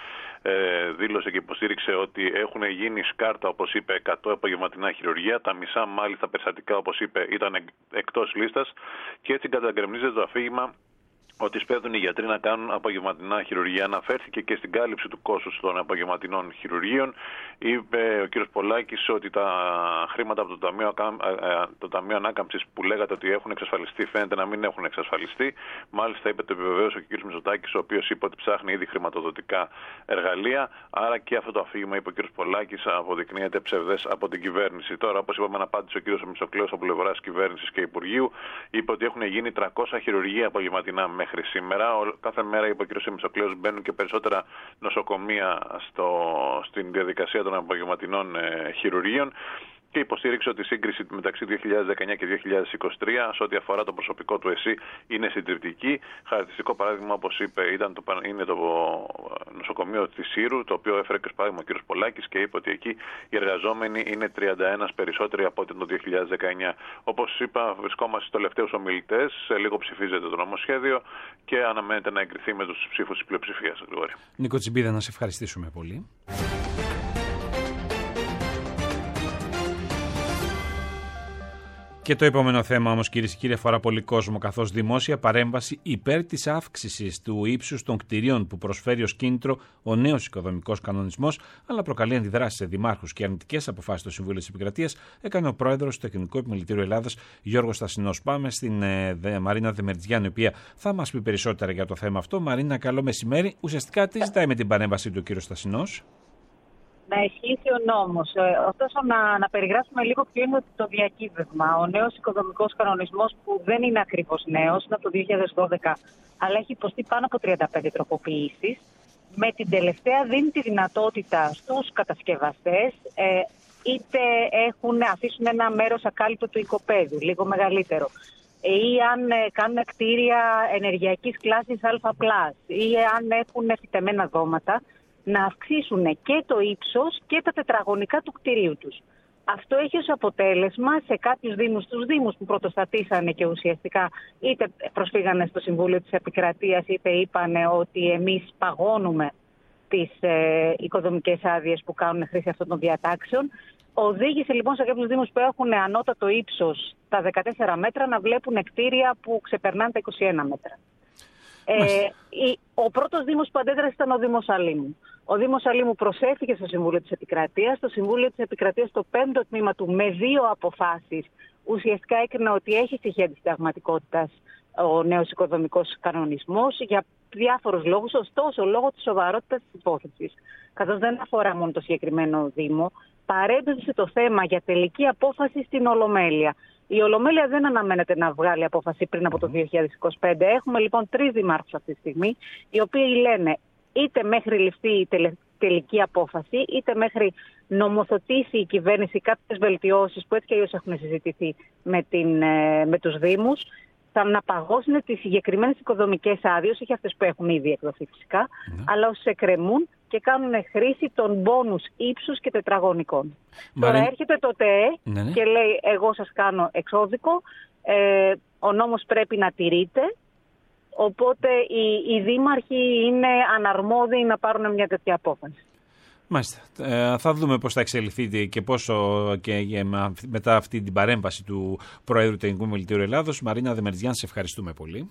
δήλωσε και υποστήριξε ότι έχουν γίνει σκάρτα, όπως είπε, εκατό απογευματινά χειρουργία. Τα μισά μάλιστα περιστατικά, όπως είπε, ήταν εκτός λίστας και έτσι καταγκρεμνίζεται το αφήγημα ότι σπέβδουν οι γιατροί να κάνουν απογευματινά χειρουργία. Αναφέρθηκε και στην κάλυψη του κόστους των απογευματινών χειρουργείων. Είπε ο κ. Πολάκης ότι τα χρήματα από το Ταμείο, το Ταμείο Ανάκαμψης που λέγατε ότι έχουν εξασφαλιστεί, φαίνεται να μην έχουν εξασφαλιστεί. Μάλιστα, είπε, το επιβεβαίωσε ο κ. Μητσοτάκης, ο οποίος είπε ότι ψάχνει ήδη χρηματοδοτικά εργαλεία. Άρα και αυτό το αφήγημα, είπε ο κ. Πολάκης, αποδεικνύεται ψευδές από την κυβέρνηση. Τώρα, όπως είπαμε, απάντησε ο κ. Μητσοκλέος από πλευράς κυβέρνησης και Υπουργείου. Είπε ότι έχουν γίνει τριακόσια χειρουργεία απογευματινά μέχρι σήμερα. Κάθε μέρα, είπε ο κ. Μητσοκλέος, μπαίνουν και περισσότερα νοσοκομεία στο, στην διαδικασία των απογευματινών ε, χειρουργείων και υποστήριξε ότι η σύγκριση μεταξύ δύο χιλιάδες δεκαεννιά και δύο χιλιάδες είκοσι τρία σε ό,τι αφορά το προσωπικό του ΕΣΥ είναι συντριπτική. Χαρακτηριστικό παράδειγμα, όπως είπε, ήταν το, είναι το νοσοκομείο της Σύρου, το οποίο έφερε και ως παράδειγμα ο κ. Πολάκης και είπε ότι εκεί οι εργαζόμενοι είναι τριάντα ένα περισσότεροι από ό,τι το δύο χιλιάδες δεκαεννιά. Όπως είπα, βρισκόμαστε στους τελευταίους ομιλητές. Σε λίγο ψηφίζεται το νομοσχέδιο και αναμένεται να εγκριθεί με τους ψήφους της πλειοψηφίας. Νίκο Τσιμπίδα, να σε ευχαριστήσουμε πολύ. Και το επόμενο θέμα όμως, κυρίες και κύριοι, αφορά πολύ κόσμο, καθώς δημόσια παρέμβαση υπέρ της αύξησης του ύψους των κτηρίων που προσφέρει ως κίνητρο ο νέος οικοδομικός κανονισμός, αλλά προκαλεί αντιδράσεις σε δημάρχους και αρνητικές αποφάσεις στο Συμβούλιο της Επικρατείας, έκανε ο πρόεδρος του Τεχνικού Επιμελητήριου Ελλάδας, Γιώργος Στασινός. Πάμε στην ε, δε, Μαρίνα Δεμερτζιάννη, η οποία θα μας πει περισσότερα για το θέμα αυτό. Μαρίνα, καλό μεσημέρι. Ουσιαστικά, τι ζητάει με την παρέμβαση του κ. Στασινός? Να ισχύσει ο νόμος. Ε, ωστόσο, να, να περιγράψουμε λίγο ποιο είναι το διακύβευμα. Ο νέος οικοδομικός κανονισμός, που δεν είναι ακριβώς νέος, είναι από το δύο χιλιάδες δώδεκα, αλλά έχει υποστεί πάνω από τριάντα πέντε τροποποιήσεις. Με την τελευταία δίνει τη δυνατότητα στους κατασκευαστές, ε, είτε έχουν, αφήσουν ένα μέρος ακάλυπτο του οικοπαίδου, λίγο μεγαλύτερο, ή αν ε, κάνουν κτίρια ενεργειακής κλάσης Α+, ή αν έχουν φυτεμένα δώματα, να αυξήσουν και το ύψος και τα τετραγωνικά του κτηρίου τους. Αυτό έχει ως αποτέλεσμα σε κάποιους δήμους, τους δήμους που πρωτοστατήσανε και ουσιαστικά είτε προσφύγανε στο Συμβούλιο της Επικρατείας, είτε είπανε ότι εμείς παγώνουμε τις ε, οικοδομικές άδειες που κάνουν χρήση αυτών των διατάξεων. Οδήγησε λοιπόν σε κάποιους δήμους που έχουν ανώτατο ύψος τα δεκατέσσερα μέτρα να βλέπουν κτίρια που ξεπερνάνε τα είκοσι ένα μέτρα. Ε, ο πρώτος δήμος που αντέδρασε ήταν ο Δήμος Αλήμου. Ο Δήμος Αλήμου προσέφηκε στο Συμβούλιο της Επικρατείας. Το Συμβούλιο της Επικρατείας, το πέμπτο τμήμα του, με δύο αποφάσεις, ουσιαστικά έκρινε ότι έχει στοιχεία της συνταγματικότητας ο νέος οικοδομικός κανονισμός για διάφορους λόγους. Ωστόσο, λόγω της σοβαρότητας της υπόθεσης, καθώς δεν αφορά μόνο το συγκεκριμένο Δήμο, παρέμπεψε το θέμα για τελική απόφαση στην Ολομέλεια. Η Ολομέλεια δεν αναμένεται να βγάλει απόφαση πριν από το δύο χιλιάδες είκοσι πέντε. Έχουμε λοιπόν τρεις δημάρχους αυτή τη στιγμή, οι οποίοι λένε είτε μέχρι ληφθεί η τελική απόφαση, είτε μέχρι νομοθετήσει η κυβέρνηση κάποιες βελτιώσεις που έτσι και αλλιώς έχουν συζητηθεί με, την, με τους Δήμους, θα αναπαγώσουν τις συγκεκριμένες οικοδομικές άδειες, όχι αυτές που έχουν ήδη εκδοθεί φυσικά, mm. αλλά όσες εκκρεμούν και κάνουν χρήση των μπόνους ύψους και τετραγωνικών. Μαρή... Τώρα έρχεται το ΤΕΕ ναι, ναι. και λέει εγώ σας κάνω εξώδικο, ε, ο νόμος πρέπει να τηρείται, οπότε οι, οι δήμαρχοι είναι αναρμόδιοι να πάρουν μια τέτοια απόφαση. Μάλιστα. Ε, θα δούμε πώς θα εξελιχθεί και πόσο και μετά αυτή την παρέμβαση του Προέδρου Τεχνικού Επιμελητήριου Ελλάδος. Μαρίνα Δεμερτζιάννη, σε ευχαριστούμε πολύ.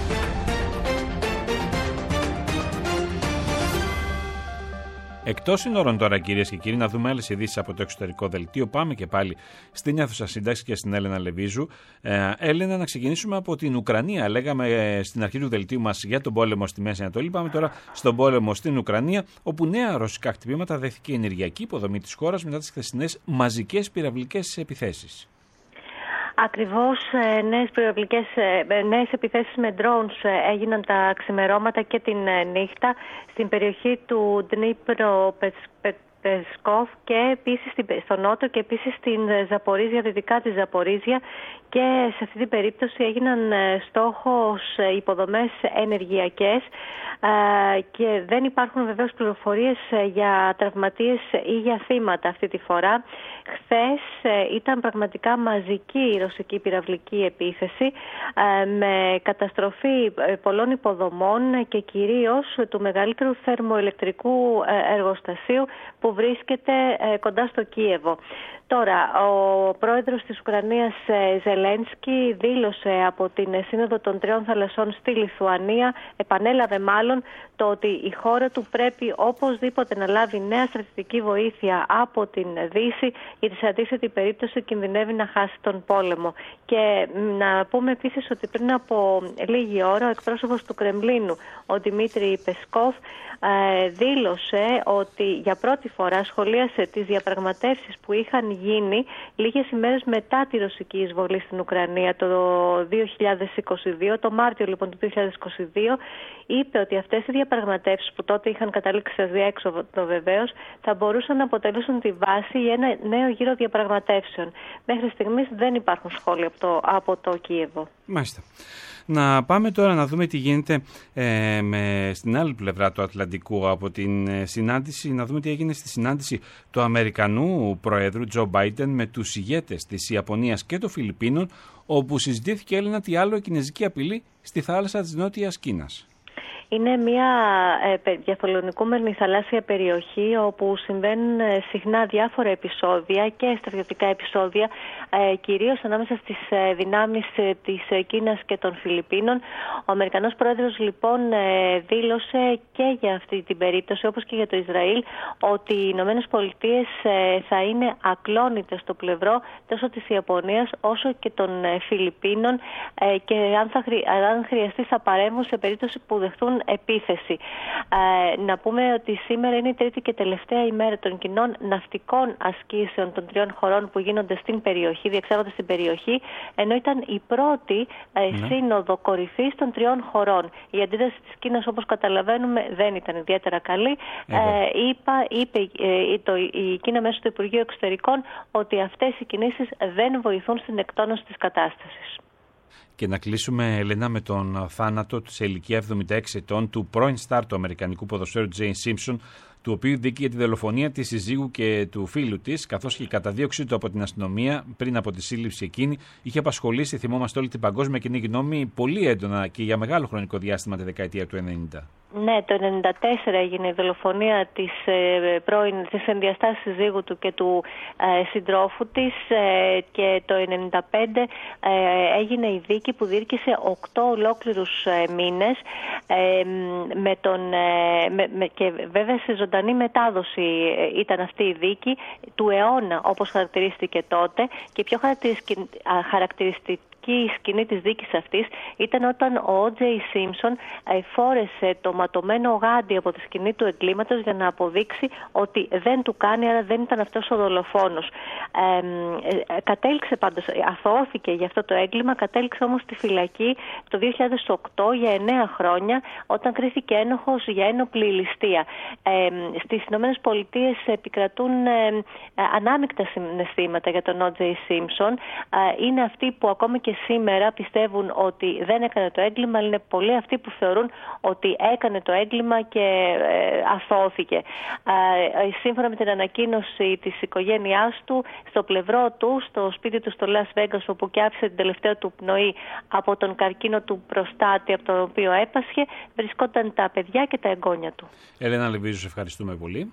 Εκτός συνόρων τώρα, κυρίες και κύριοι, να δούμε άλλες ειδήσεις από το εξωτερικό δελτίο. Πάμε και πάλι στην αίθουσα σύνταξη και στην Έλενα Λεβίζου. Ε, Έλενα, να ξεκινήσουμε από την Ουκρανία. Λέγαμε ε, στην αρχή του δελτίου μας για τον πόλεμο στη Μέση Ανατολή. Πάμε τώρα στον πόλεμο στην Ουκρανία, όπου νέα ρωσικά χτυπήματα δέχθηκε η ενεργειακή υποδομή της χώρας μετά τις χθεσινές μαζικές πυραυλικές επιθέσεις. Ακριβώς, νέες πυραυλικές, νέες επιθέσεις με drones έγιναν τα ξημερώματα και την νύχτα στην περιοχή του Ντνίπρο Πεσκόφ και επίσης στο νότο και επίσης στην Ζαπορίζια, δυτικά της Ζαπορίζια, και σε αυτή την περίπτωση έγιναν στόχος υποδομές ενεργειακές και δεν υπάρχουν βεβαίως πληροφορίες για τραυματίες ή για θύματα αυτή τη φορά. Χθες ήταν πραγματικά μαζική η ρωσική πυραυλική επίθεση με καταστροφή πολλών υποδομών και κυρίως του μεγαλύτερου θερμοελεκτρικού εργοστασίου που βρίσκεται κοντά στο Κίεβο. Τώρα, ο πρόεδρος της Ουκρανίας Ζελένσκι δήλωσε από την Σύνοδο των Τριών Θαλασσών στη Λιθουανία, επανέλαβε μάλλον το ότι η χώρα του πρέπει οπωσδήποτε να λάβει νέα στρατιωτική βοήθεια από την Δύση, γιατί σε αντίθετη περίπτωση κινδυνεύει να χάσει τον πόλεμο. Και να πούμε επίσης ότι πριν από λίγη ώρα ο εκπρόσωπος του Κρεμλίνου, ο Δημήτρη Πεσκόφ, δήλωσε ότι για πρώτη φορά σχολίασε τις διαπραγματεύσεις που είχαν γίνει λίγες ημέρες μετά τη ρωσική εισβολή στην Ουκρανία το δύο χιλιάδες είκοσι δύο, το Μάρτιο λοιπόν του δύο χιλιάδες είκοσι δύο, είπε ότι αυτές οι διαπραγματεύσεις που τότε είχαν καταλήξει σε διέξοδο βεβαίως θα μπορούσαν να αποτελέσουν τη βάση για ένα νέο γύρο διαπραγματεύσεων. Μέχρι στιγμής δεν υπάρχουν σχόλια από το, από το Κίεβο. Μάλιστα. Να πάμε τώρα να δούμε τι γίνεται ε, με, στην άλλη πλευρά του Ατλαντικού από την ε, συνάντηση, να δούμε τι έγινε στη συνάντηση του Αμερικανού Προέδρου Τζο Μπάιντεν με τους ηγέτες της Ιαπωνίας και των Φιλιππίνων, όπου συζητήθηκε, Έλενα, τι άλλο, η κινέζικη απειλή στη θάλασσα της Νότιας Κίνας. Είναι μια ε, διαφολονικούμενη θαλάσσια περιοχή όπου συμβαίνουν ε, συχνά διάφορα επεισόδια και στρατιωτικά επεισόδια, ε, κυρίως ανάμεσα στις ε, δυνάμεις ε, της ε, Κίνας και των Φιλιππίνων. Ο Αμερικανός πρόεδρος λοιπόν ε, δήλωσε και για αυτή την περίπτωση, όπως και για το Ισραήλ, ότι οι Ηνωμένες Πολιτείες ε, θα είναι ακλόνητες στο πλευρό τόσο της Ιαπωνίας όσο και των ε, Φιλιππίνων ε, και αν, θα, αν χρειαστεί θα παρέμβουν σε περίπτωση που δεχτούν επίθεση. Ε, να πούμε ότι σήμερα είναι η τρίτη και τελευταία ημέρα των κοινών ναυτικών ασκήσεων των τριών χωρών που γίνονται στην περιοχή, διεξάγονται στην περιοχή, ενώ ήταν η πρώτη ε, ναι. σύνοδο κορυφής των τριών χωρών. Η αντίδραση της Κίνας, όπως καταλαβαίνουμε, δεν ήταν ιδιαίτερα καλή. Ε, είπα, είπε ε, το, η Κίνα μέσω του Υπουργείου Εξωτερικών ότι αυτές οι κινήσεις δεν βοηθούν στην εκτόνωση της κατάστασης. Και να κλείσουμε, Ελένα, με τον θάνατο σε ηλικία εβδομήντα έξι ετών του πρώην στάρ του αμερικανικού ποδοσφαίρου Τζέιν Σίμψον, του οποίου δίκη για τη δολοφονία της συζύγου και του φίλου της, καθώς και η καταδίωξή του από την αστυνομία πριν από τη σύλληψη εκείνη, είχε απασχολήσει, θυμόμαστε, όλη την παγκόσμια κοινή γνώμη πολύ έντονα και για μεγάλο χρονικό διάστημα τη δεκαετία του ενενήντα. Ναι, το ενενήντα τέσσερα έγινε η δολοφονία της ε, πρώην της ενδιαστάσης συζύγου του και του ε, συντρόφου της ε, και το ενενήντα πέντε ε, έγινε η δίκη που διήρκησε οκτώ ολόκληρους ε, μήνες ε, με τον, ε, με, με, και βέβαια σε ζωντανή μετάδοση ε, ήταν αυτή η δίκη του αιώνα, όπως χαρακτηρίστηκε τότε, και πιο χαρακτηριστική η σκηνή της δίκης αυτής ήταν όταν ο Ο Τζέι Σίμψον φόρεσε το ματωμένο γάντι από τη σκηνή του εγκλήματος για να αποδείξει ότι δεν του κάνει, άρα δεν ήταν αυτός ο δολοφόνος. Ε, ε, κατέληξε πάντως, αθωώθηκε για αυτό το έγκλημα, κατέληξε όμως στη φυλακή το δύο χιλιάδες οκτώ για εννέα χρόνια, όταν κρίθηκε ένοχος για ένοπλη ληστεία. Ε, στις Ηνωμένες Πολιτείες επικρατούν ε, ανάμεικτα συναισθήματα για τον Ο Τζέι Σίμψον. Ε, είναι αυτοί που ακόμη και σήμερα πιστεύουν ότι δεν έκανε το έγκλημα, αλλά είναι πολλοί αυτοί που θεωρούν ότι έκανε το έγκλημα και ε, αθώθηκε. Ε, σύμφωνα με την ανακοίνωση της οικογένειάς του, στο πλευρό του, στο σπίτι του στο Las Vegas, όπου και άφησε την τελευταία του πνοή από τον καρκίνο του προστάτη, από τον οποίο έπασχε, βρισκόταν τα παιδιά και τα εγγόνια του. Έλενα Λεβίζου, σε ευχαριστούμε πολύ.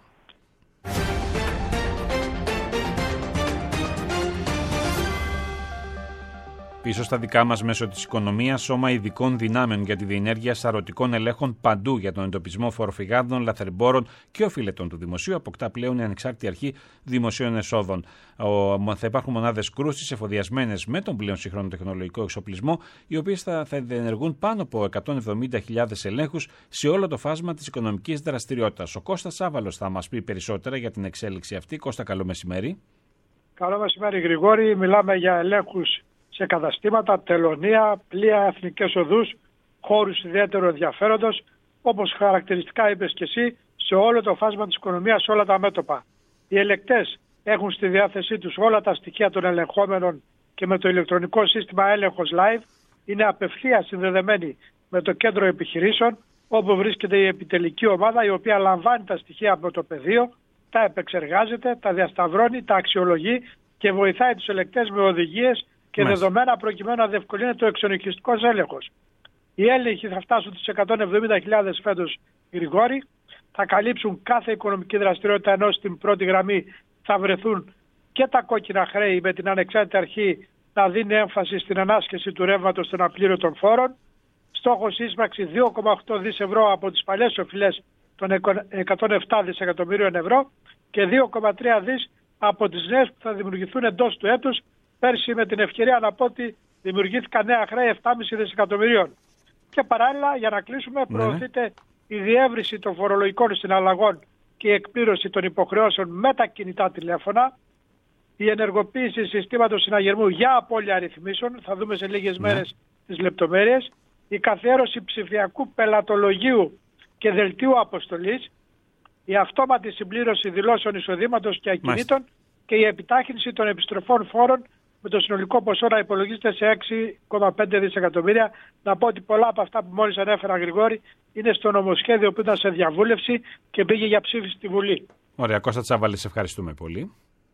Πίσω στα δικά μας μέσω της οικονομίας, σώμα ειδικών δυνάμεων για τη διενέργεια σαρωτικών ελέγχων παντού για τον εντοπισμό φοροφυγάδων, λαθρεμπόρων και οφειλετών του δημοσίου, αποκτά πλέον η ανεξάρτητη αρχή δημοσίων εσόδων. Ο, θα υπάρχουν μονάδες κρούσης εφοδιασμένες με τον πλέον σύγχρονο τεχνολογικό εξοπλισμό, οι οποίες θα, θα διενεργούν πάνω από εκατόν εβδομήντα χιλιάδες ελέγχους σε όλο το φάσμα της οικονομικής δραστηριότητας. Ο Κώστας Σάβαλος θα μας πει περισσότερα για την εξέλιξη αυτή. Κώστα, καλό μεσημέρι. Καλό μεσημέρι, Γρηγόρη. Μιλάμε για ελέγχους σε καταστήματα, τελωνεία, πλοία, εθνικές οδούς, χώρους ιδιαίτερου ενδιαφέροντος, όπως χαρακτηριστικά είπες και εσύ, σε όλο το φάσμα της οικονομίας, σε όλα τα μέτωπα. Οι ελεκτές έχουν στη διάθεσή τους όλα τα στοιχεία των ελεγχόμενων και με το ηλεκτρονικό σύστημα έλεγχος live είναι απευθείας συνδεδεμένοι με το κέντρο επιχειρήσεων, όπου βρίσκεται η επιτελική ομάδα, η οποία λαμβάνει τα στοιχεία από το πεδίο, τα επεξεργάζεται, τα διασταυρώνει, τα αξιολογεί και βοηθάει τους ελεκτές με οδηγίες και Μάλιστα. δεδομένα προκειμένου να διευκολύνεται ο εξονυχιστικός έλεγχος. Οι έλεγχοι θα φτάσουν τις εκατόν εβδομήντα χιλιάδες φέτος, Γρηγόρη, θα καλύψουν κάθε οικονομική δραστηριότητα, ενώ στην πρώτη γραμμή θα βρεθούν και τα κόκκινα χρέη, με την ανεξάρτητη αρχή να δίνει έμφαση στην ανάσχεση του ρεύματος των απλήρωτων φόρων. Στόχος ίσπραξη δύο κόμμα οκτώ δισεκατομμύρια ευρώ από τις παλιές οφειλές των εκατόν επτά δισεκατομμύριων ευρώ και δύο κόμμα τρία δισεκατομμύρια από τις νέες που θα δημιουργηθούν εντός του έτους. Πέρσι με την ευκαιρία να πω ότι δημιουργήθηκαν νέα χρέη επτά κόμμα πέντε δισεκατομμυρίων. Και παράλληλα, για να κλείσουμε, ναι. προωθείται η διεύρυνση των φορολογικών συναλλαγών και η εκπλήρωση των υποχρεώσεων με τα κινητά τηλέφωνα, η ενεργοποίηση συστήματος συναγερμού για απώλεια ρυθμίσεων, θα δούμε σε λίγες ναι. μέρες τις λεπτομέρειες, η καθιέρωση ψηφιακού πελατολογίου και δελτίου αποστολής, η αυτόματη συμπλήρωση δηλώσεων εισοδήματος και ακινήτων Μάλιστα. και η επιτάχυνση των επιστροφών φόρων, με το συνολικό ποσό να υπολογίζεται σε έξι κόμμα πέντε δισεκατομμύρια. Να πω ότι πολλά από αυτά που μόλις ανέφερα, Γρηγόρη, είναι στο νομοσχέδιο που ήταν σε διαβούλευση και πήγε για ψήφιση στη Βουλή. Ωραία, Κώστα Τσάβαλη, σε ευχαριστούμε πολύ.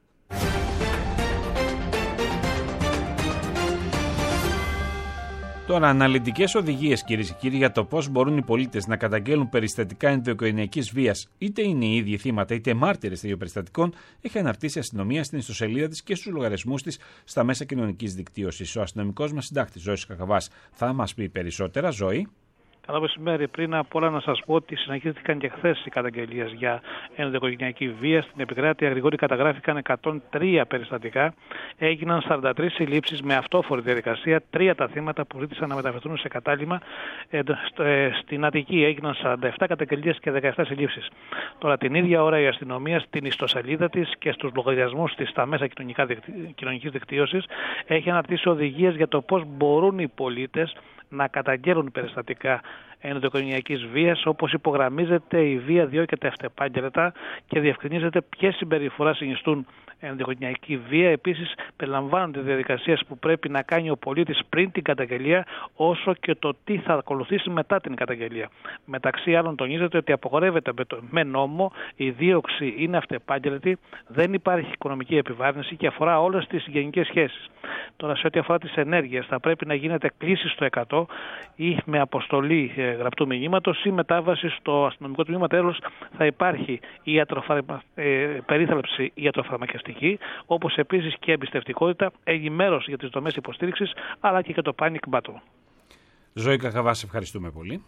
Τώρα, αναλυτικές οδηγίες, κυρίες και κύριοι, για το πώς μπορούν οι πολίτες να καταγγέλνουν περιστατικά ενδοοικογενειακής βίας, είτε είναι οι ίδιοι θύματα είτε μάρτυρες τέτοιων περιστατικών, έχει αναρτήσει η αστυνομία στην ιστοσελίδα της και στους λογαριασμούς της στα μέσα κοινωνικής δικτύωσης. Ο αστυνομικός μας συντάκτης Ζώης Κακαβάς θα μας πει περισσότερα. Ζωή. Καλό μεσημέρι. Πριν από όλα, να σας πω ότι συνεχίστηκαν και χθες οι καταγγελίες για ενδοοικογενειακή βία. Στην επικράτεια, Γρηγόρη, καταγράφηκαν εκατόν τρία περιστατικά. Έγιναν σαράντα τρεις συλλήψεις με αυτόφορη διαδικασία. Τρία τα θύματα που ζήτησαν να μεταφερθούν σε κατάλημα. Στην Αττική έγιναν σαράντα επτά καταγγελίες και δεκαεπτά συλλήψεις. Τώρα, την ίδια ώρα, η αστυνομία στην ιστοσελίδα της και στους λογαριασμούς της στα μέσα κοινωνικής δικτύωσης έχει αναρτήσει οδηγίες για το πώς μπορούν οι πολίτες να καταγγέλουν περιστατικά ενδοοικογενειακής βίας, όπως υπογραμμίζεται η βία διώκεται αυτεπάγγελτα και διευκρινίζεται ποιες συμπεριφορά συνιστούν ενδοοικογενειακή βία. Επίσης, περιλαμβάνονται διαδικασίες που πρέπει να κάνει ο πολίτης πριν την καταγγελία, όσο και το τι θα ακολουθήσει μετά την καταγγελία. Μεταξύ άλλων, τονίζεται ότι απαγορεύεται με, το, με νόμο, η δίωξη είναι αυτεπάγγελτη, δεν υπάρχει οικονομική επιβάρυνση και αφορά όλες τις γενικές σχέσεις. Τώρα, σε ό,τι αφορά τις ενέργειες, θα πρέπει να γίνεται κλίση στο εκατό ή με αποστολή ε, γραπτού μηνύματος ή μετάβαση στο αστυνομικό τμήμα. Τέλος, θα υπάρχει η ιατροφαρμα... ε, περίθαλψη ιατροφαρμακευτική, όπως επίσης και εμπιστευτικότητα, ενημέρωση για τις δομές υποστήριξης, αλλά και για το panic button. Ζωή Κακαβά, σε ευχαριστούμε πολύ.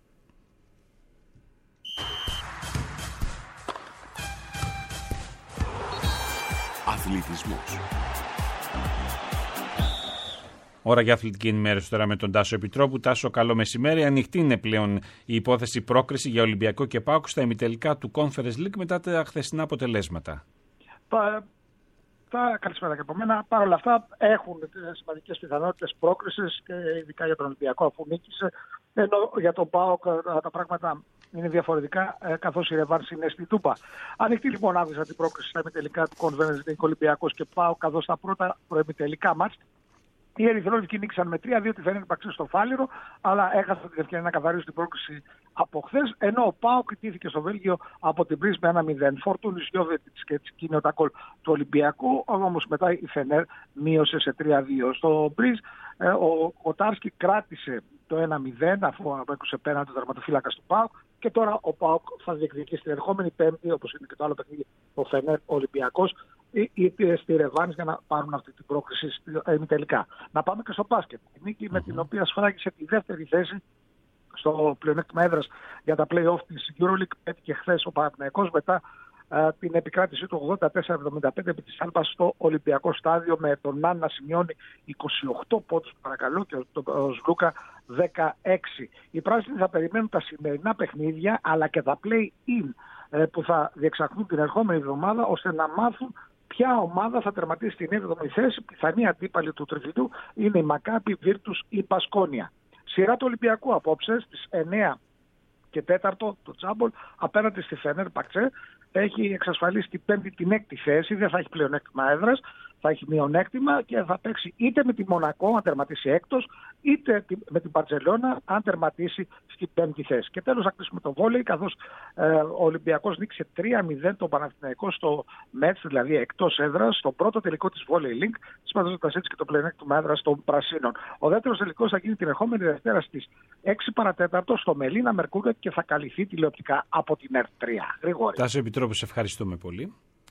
Αθλητισμός. Ώρα για αθλητική ενημέρωση τώρα με τον Τάσο Επιτρόπου. Τάσο, καλό μεσημέρι. Ανοιχτή είναι πλέον η υπόθεση πρόκριση για Ολυμπιακό και ΠΑΟΚ στα ημιτελικά του Conference League μετά τα χθεσινά αποτελέσματα. Τα καλησπέρα και από μένα. Παρ' όλα αυτά έχουν σημαντικές πιθανότητες πρόκρισης, και ειδικά για τον Ολυμπιακό αφού νίκησε. Ενώ για τον ΠΑΟΚ τα πράγματα είναι διαφορετικά, καθώς η ρεβάνση είναι στην Τούπα. Ανοιχτή λοιπόν άφησα την πρόκριση στα ημιτελικά του Conference League Ολυμπιακός και ΠΑΟΚ, καθώς στα πρώτα προημιτελικά μάτς οι ερυθρόλευκοι νίκησαν με τρία δύο τη Φενέρμπαχτσε στο Φάληρο, αλλά έχασαν την ευκαιρία να καθαρίσουν την πρόκριση από χθες. Ενώ ο ΠΑΟΚ ιτήθηκε στο Βέλγιο από την Μπριζ με ένα μηδέν. Φορτούνης Γιώβετιτς και έτσι είναι τα γκολ του Ολυμπιακού, όμως μετά η Φενέρ μείωσε σε τρία δύο. Στο Μπριζ ο Κοτάρσκι κράτησε το ένα μηδέν αφού απέκουσε πέναντι του τερματοφύλακα του ΠΑΟΚ. Και τώρα ο ΠΑΟΚ θα διεκδικήσει την ερχόμενη Πέμπτη, όπως είναι και το άλλο παιχνίδι, ο Φενέρ Ολυμπιακός, ή στη Ρεβάνη για να πάρουν αυτή την πρόκριση τελικά. Να πάμε και στο μπάσκετ. Η νίκη mm-hmm. με την οποία σφράγισε τη δεύτερη θέση στο πλεονέκτημα έδρας για τα play-off της EuroLeague, έτυχε χθες ο Παναθηναϊκός μετά uh, την επικράτησή του ογδόντα τέσσερα εβδομήντα πέντε επί της Άλμπας στο Ολυμπιακό Στάδιο, με τον Ναν να σημειώνει είκοσι οκτώ πόντους παρακαλώ και τον Σλούκα δεκαέξι. Οι πράσινοι θα περιμένουν τα σημερινά παιχνίδια αλλά και τα play-in uh, που θα διεξαχθούν την ερχόμενη εβδομάδα, ώστε να μάθουν ποια ομάδα θα τερματίσει στην έβδομη θέση. Πιθανή αντίπαλη του τριφυλού είναι η Μακάμπι, Βίρτους ή Πασκόνια. Σειρά του Ολυμπιακού απόψε στις εννέα και τέταρτο το Τζάμπολ απέναντι στη Φενέρμπαχτσε. έχει εξασφαλίσει την πέμπτη, την έκτη θέση, δεν θα έχει πλεονέκτημα έδρας, θα έχει μειονέκτημα και θα παίξει είτε με τη Μονακό αν τερματίσει έκτος, είτε με την Μπαρτσελώνα αν τερματίσει στην πέμπτη θέση. Και τέλος θα κλείσουμε το βόλεϊ, καθώς ε, ο Ολυμπιακός νίκησε τρία μηδέν τον Παναθηναϊκό στο Μέτς, δηλαδή εκτός έδρας, στο πρώτο τελικό της Volley Link, συμμετέχοντας έτσι και το πλεονέκτημα έδρας των Πρασίνων. Ο δεύτερος τελικός θα γίνει την ερχόμενη Δευτέρα στις έξι παρατέταρτο στο Μελίνα Μερκούριο και θα καλυφθεί τηλεοπτικά από την ΕΡΤ τρία. Γρηγόρη. Τάσο Επιτρόπου, σε ευχαριστούμε πολύ.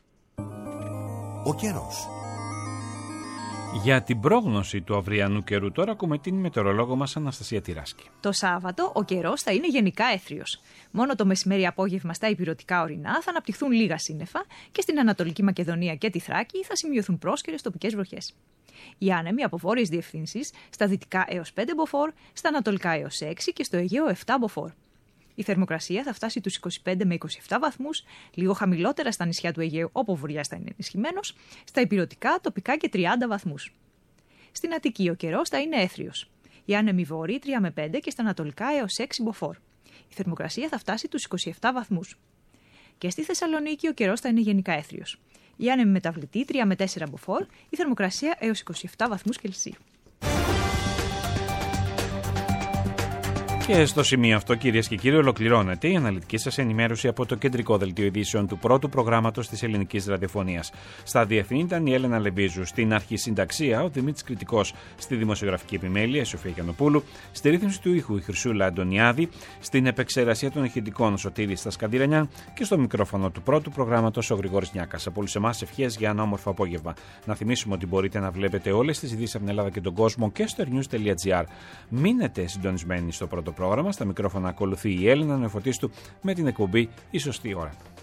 Ο καιρός. Για την πρόγνωση του αυριανού καιρού τώρα ακούμε την μετεωρολόγο μας Αναστασία Τυράσκη. Το Σάββατο ο καιρός θα είναι γενικά έθριος. Μόνο το μεσημέρι απόγευμα στα ηπειρωτικά ορεινά θα αναπτυχθούν λίγα σύννεφα και στην Ανατολική Μακεδονία και τη Θράκη θα σημειωθούν πρόσκαιρες τοπικές βροχές. Οι άνεμοι από βόρειες διευθύνσεις στα δυτικά έως πέντε μποφόρ, στα ανατολικά έως έξι και στο Αιγαίο επτά μποφόρ. Η θερμοκρασία θα φτάσει τους είκοσι πέντε με είκοσι επτά βαθμούς, λίγο χαμηλότερα στα νησιά του Αιγαίου όπου ο βορειάς θα είναι ενισχυμένος, στα ηπειρωτικά τοπικά και τριάντα βαθμούς. Στην Αττική ο καιρός θα είναι έθριος. Οι άνεμοι βόρειοι τρία με πέντε και στα ανατολικά έως έξι μποφόρ. Η θερμοκρασία θα φτάσει τους είκοσι επτά βαθμούς. Και στη Θεσσαλονίκη ο καιρός θα είναι γενικά έθριος. Οι άνεμοι μεταβλητοί τρία με τέσσερα μποφόρ, η θερμοκρασία έως είκοσι επτά βαθμούς Κελσίου. Και στο σημείο αυτό, κυρίες και κύριοι, ολοκληρώνεται η αναλυτική σας ενημέρωση από το κεντρικό δελτίο ειδήσεων του πρώτου προγράμματος της ελληνικής ραδιοφωνίας. Στα διευθύνη ήταν η Έλενα Λεμπίζου, στην αρχισυνταξία ο Δημήτρης Κρητικός, στη δημοσιογραφική επιμέλεια η Σοφία Γιαννοπούλου, στη ρύθμιση του ήχου η Χρυσούλα Αντωνιάδη, στην επεξεργασία των ηχητικών ο Σωτήρης Στασκαντηρανιάν και στο μικρόφωνο του πρώτου προγράμματος ο Γρηγόρης Νιάκας. Από όλους εμάς ευχές για ένα όμορφο απόγευμα. Να θυμίσουμε ότι μπορείτε να βλέπετε όλες τις ειδήσεις από την Ελλάδα και τον κόσμο και στο airnews τελεία gr. Μείνετε συντονισμένοι στο πρώτο πρόγραμμα. Στα μικρόφωνα ακολουθεί η Έλληνα Νεοφωτίστου με την εκπομπή «Η Σωστή Ώρα».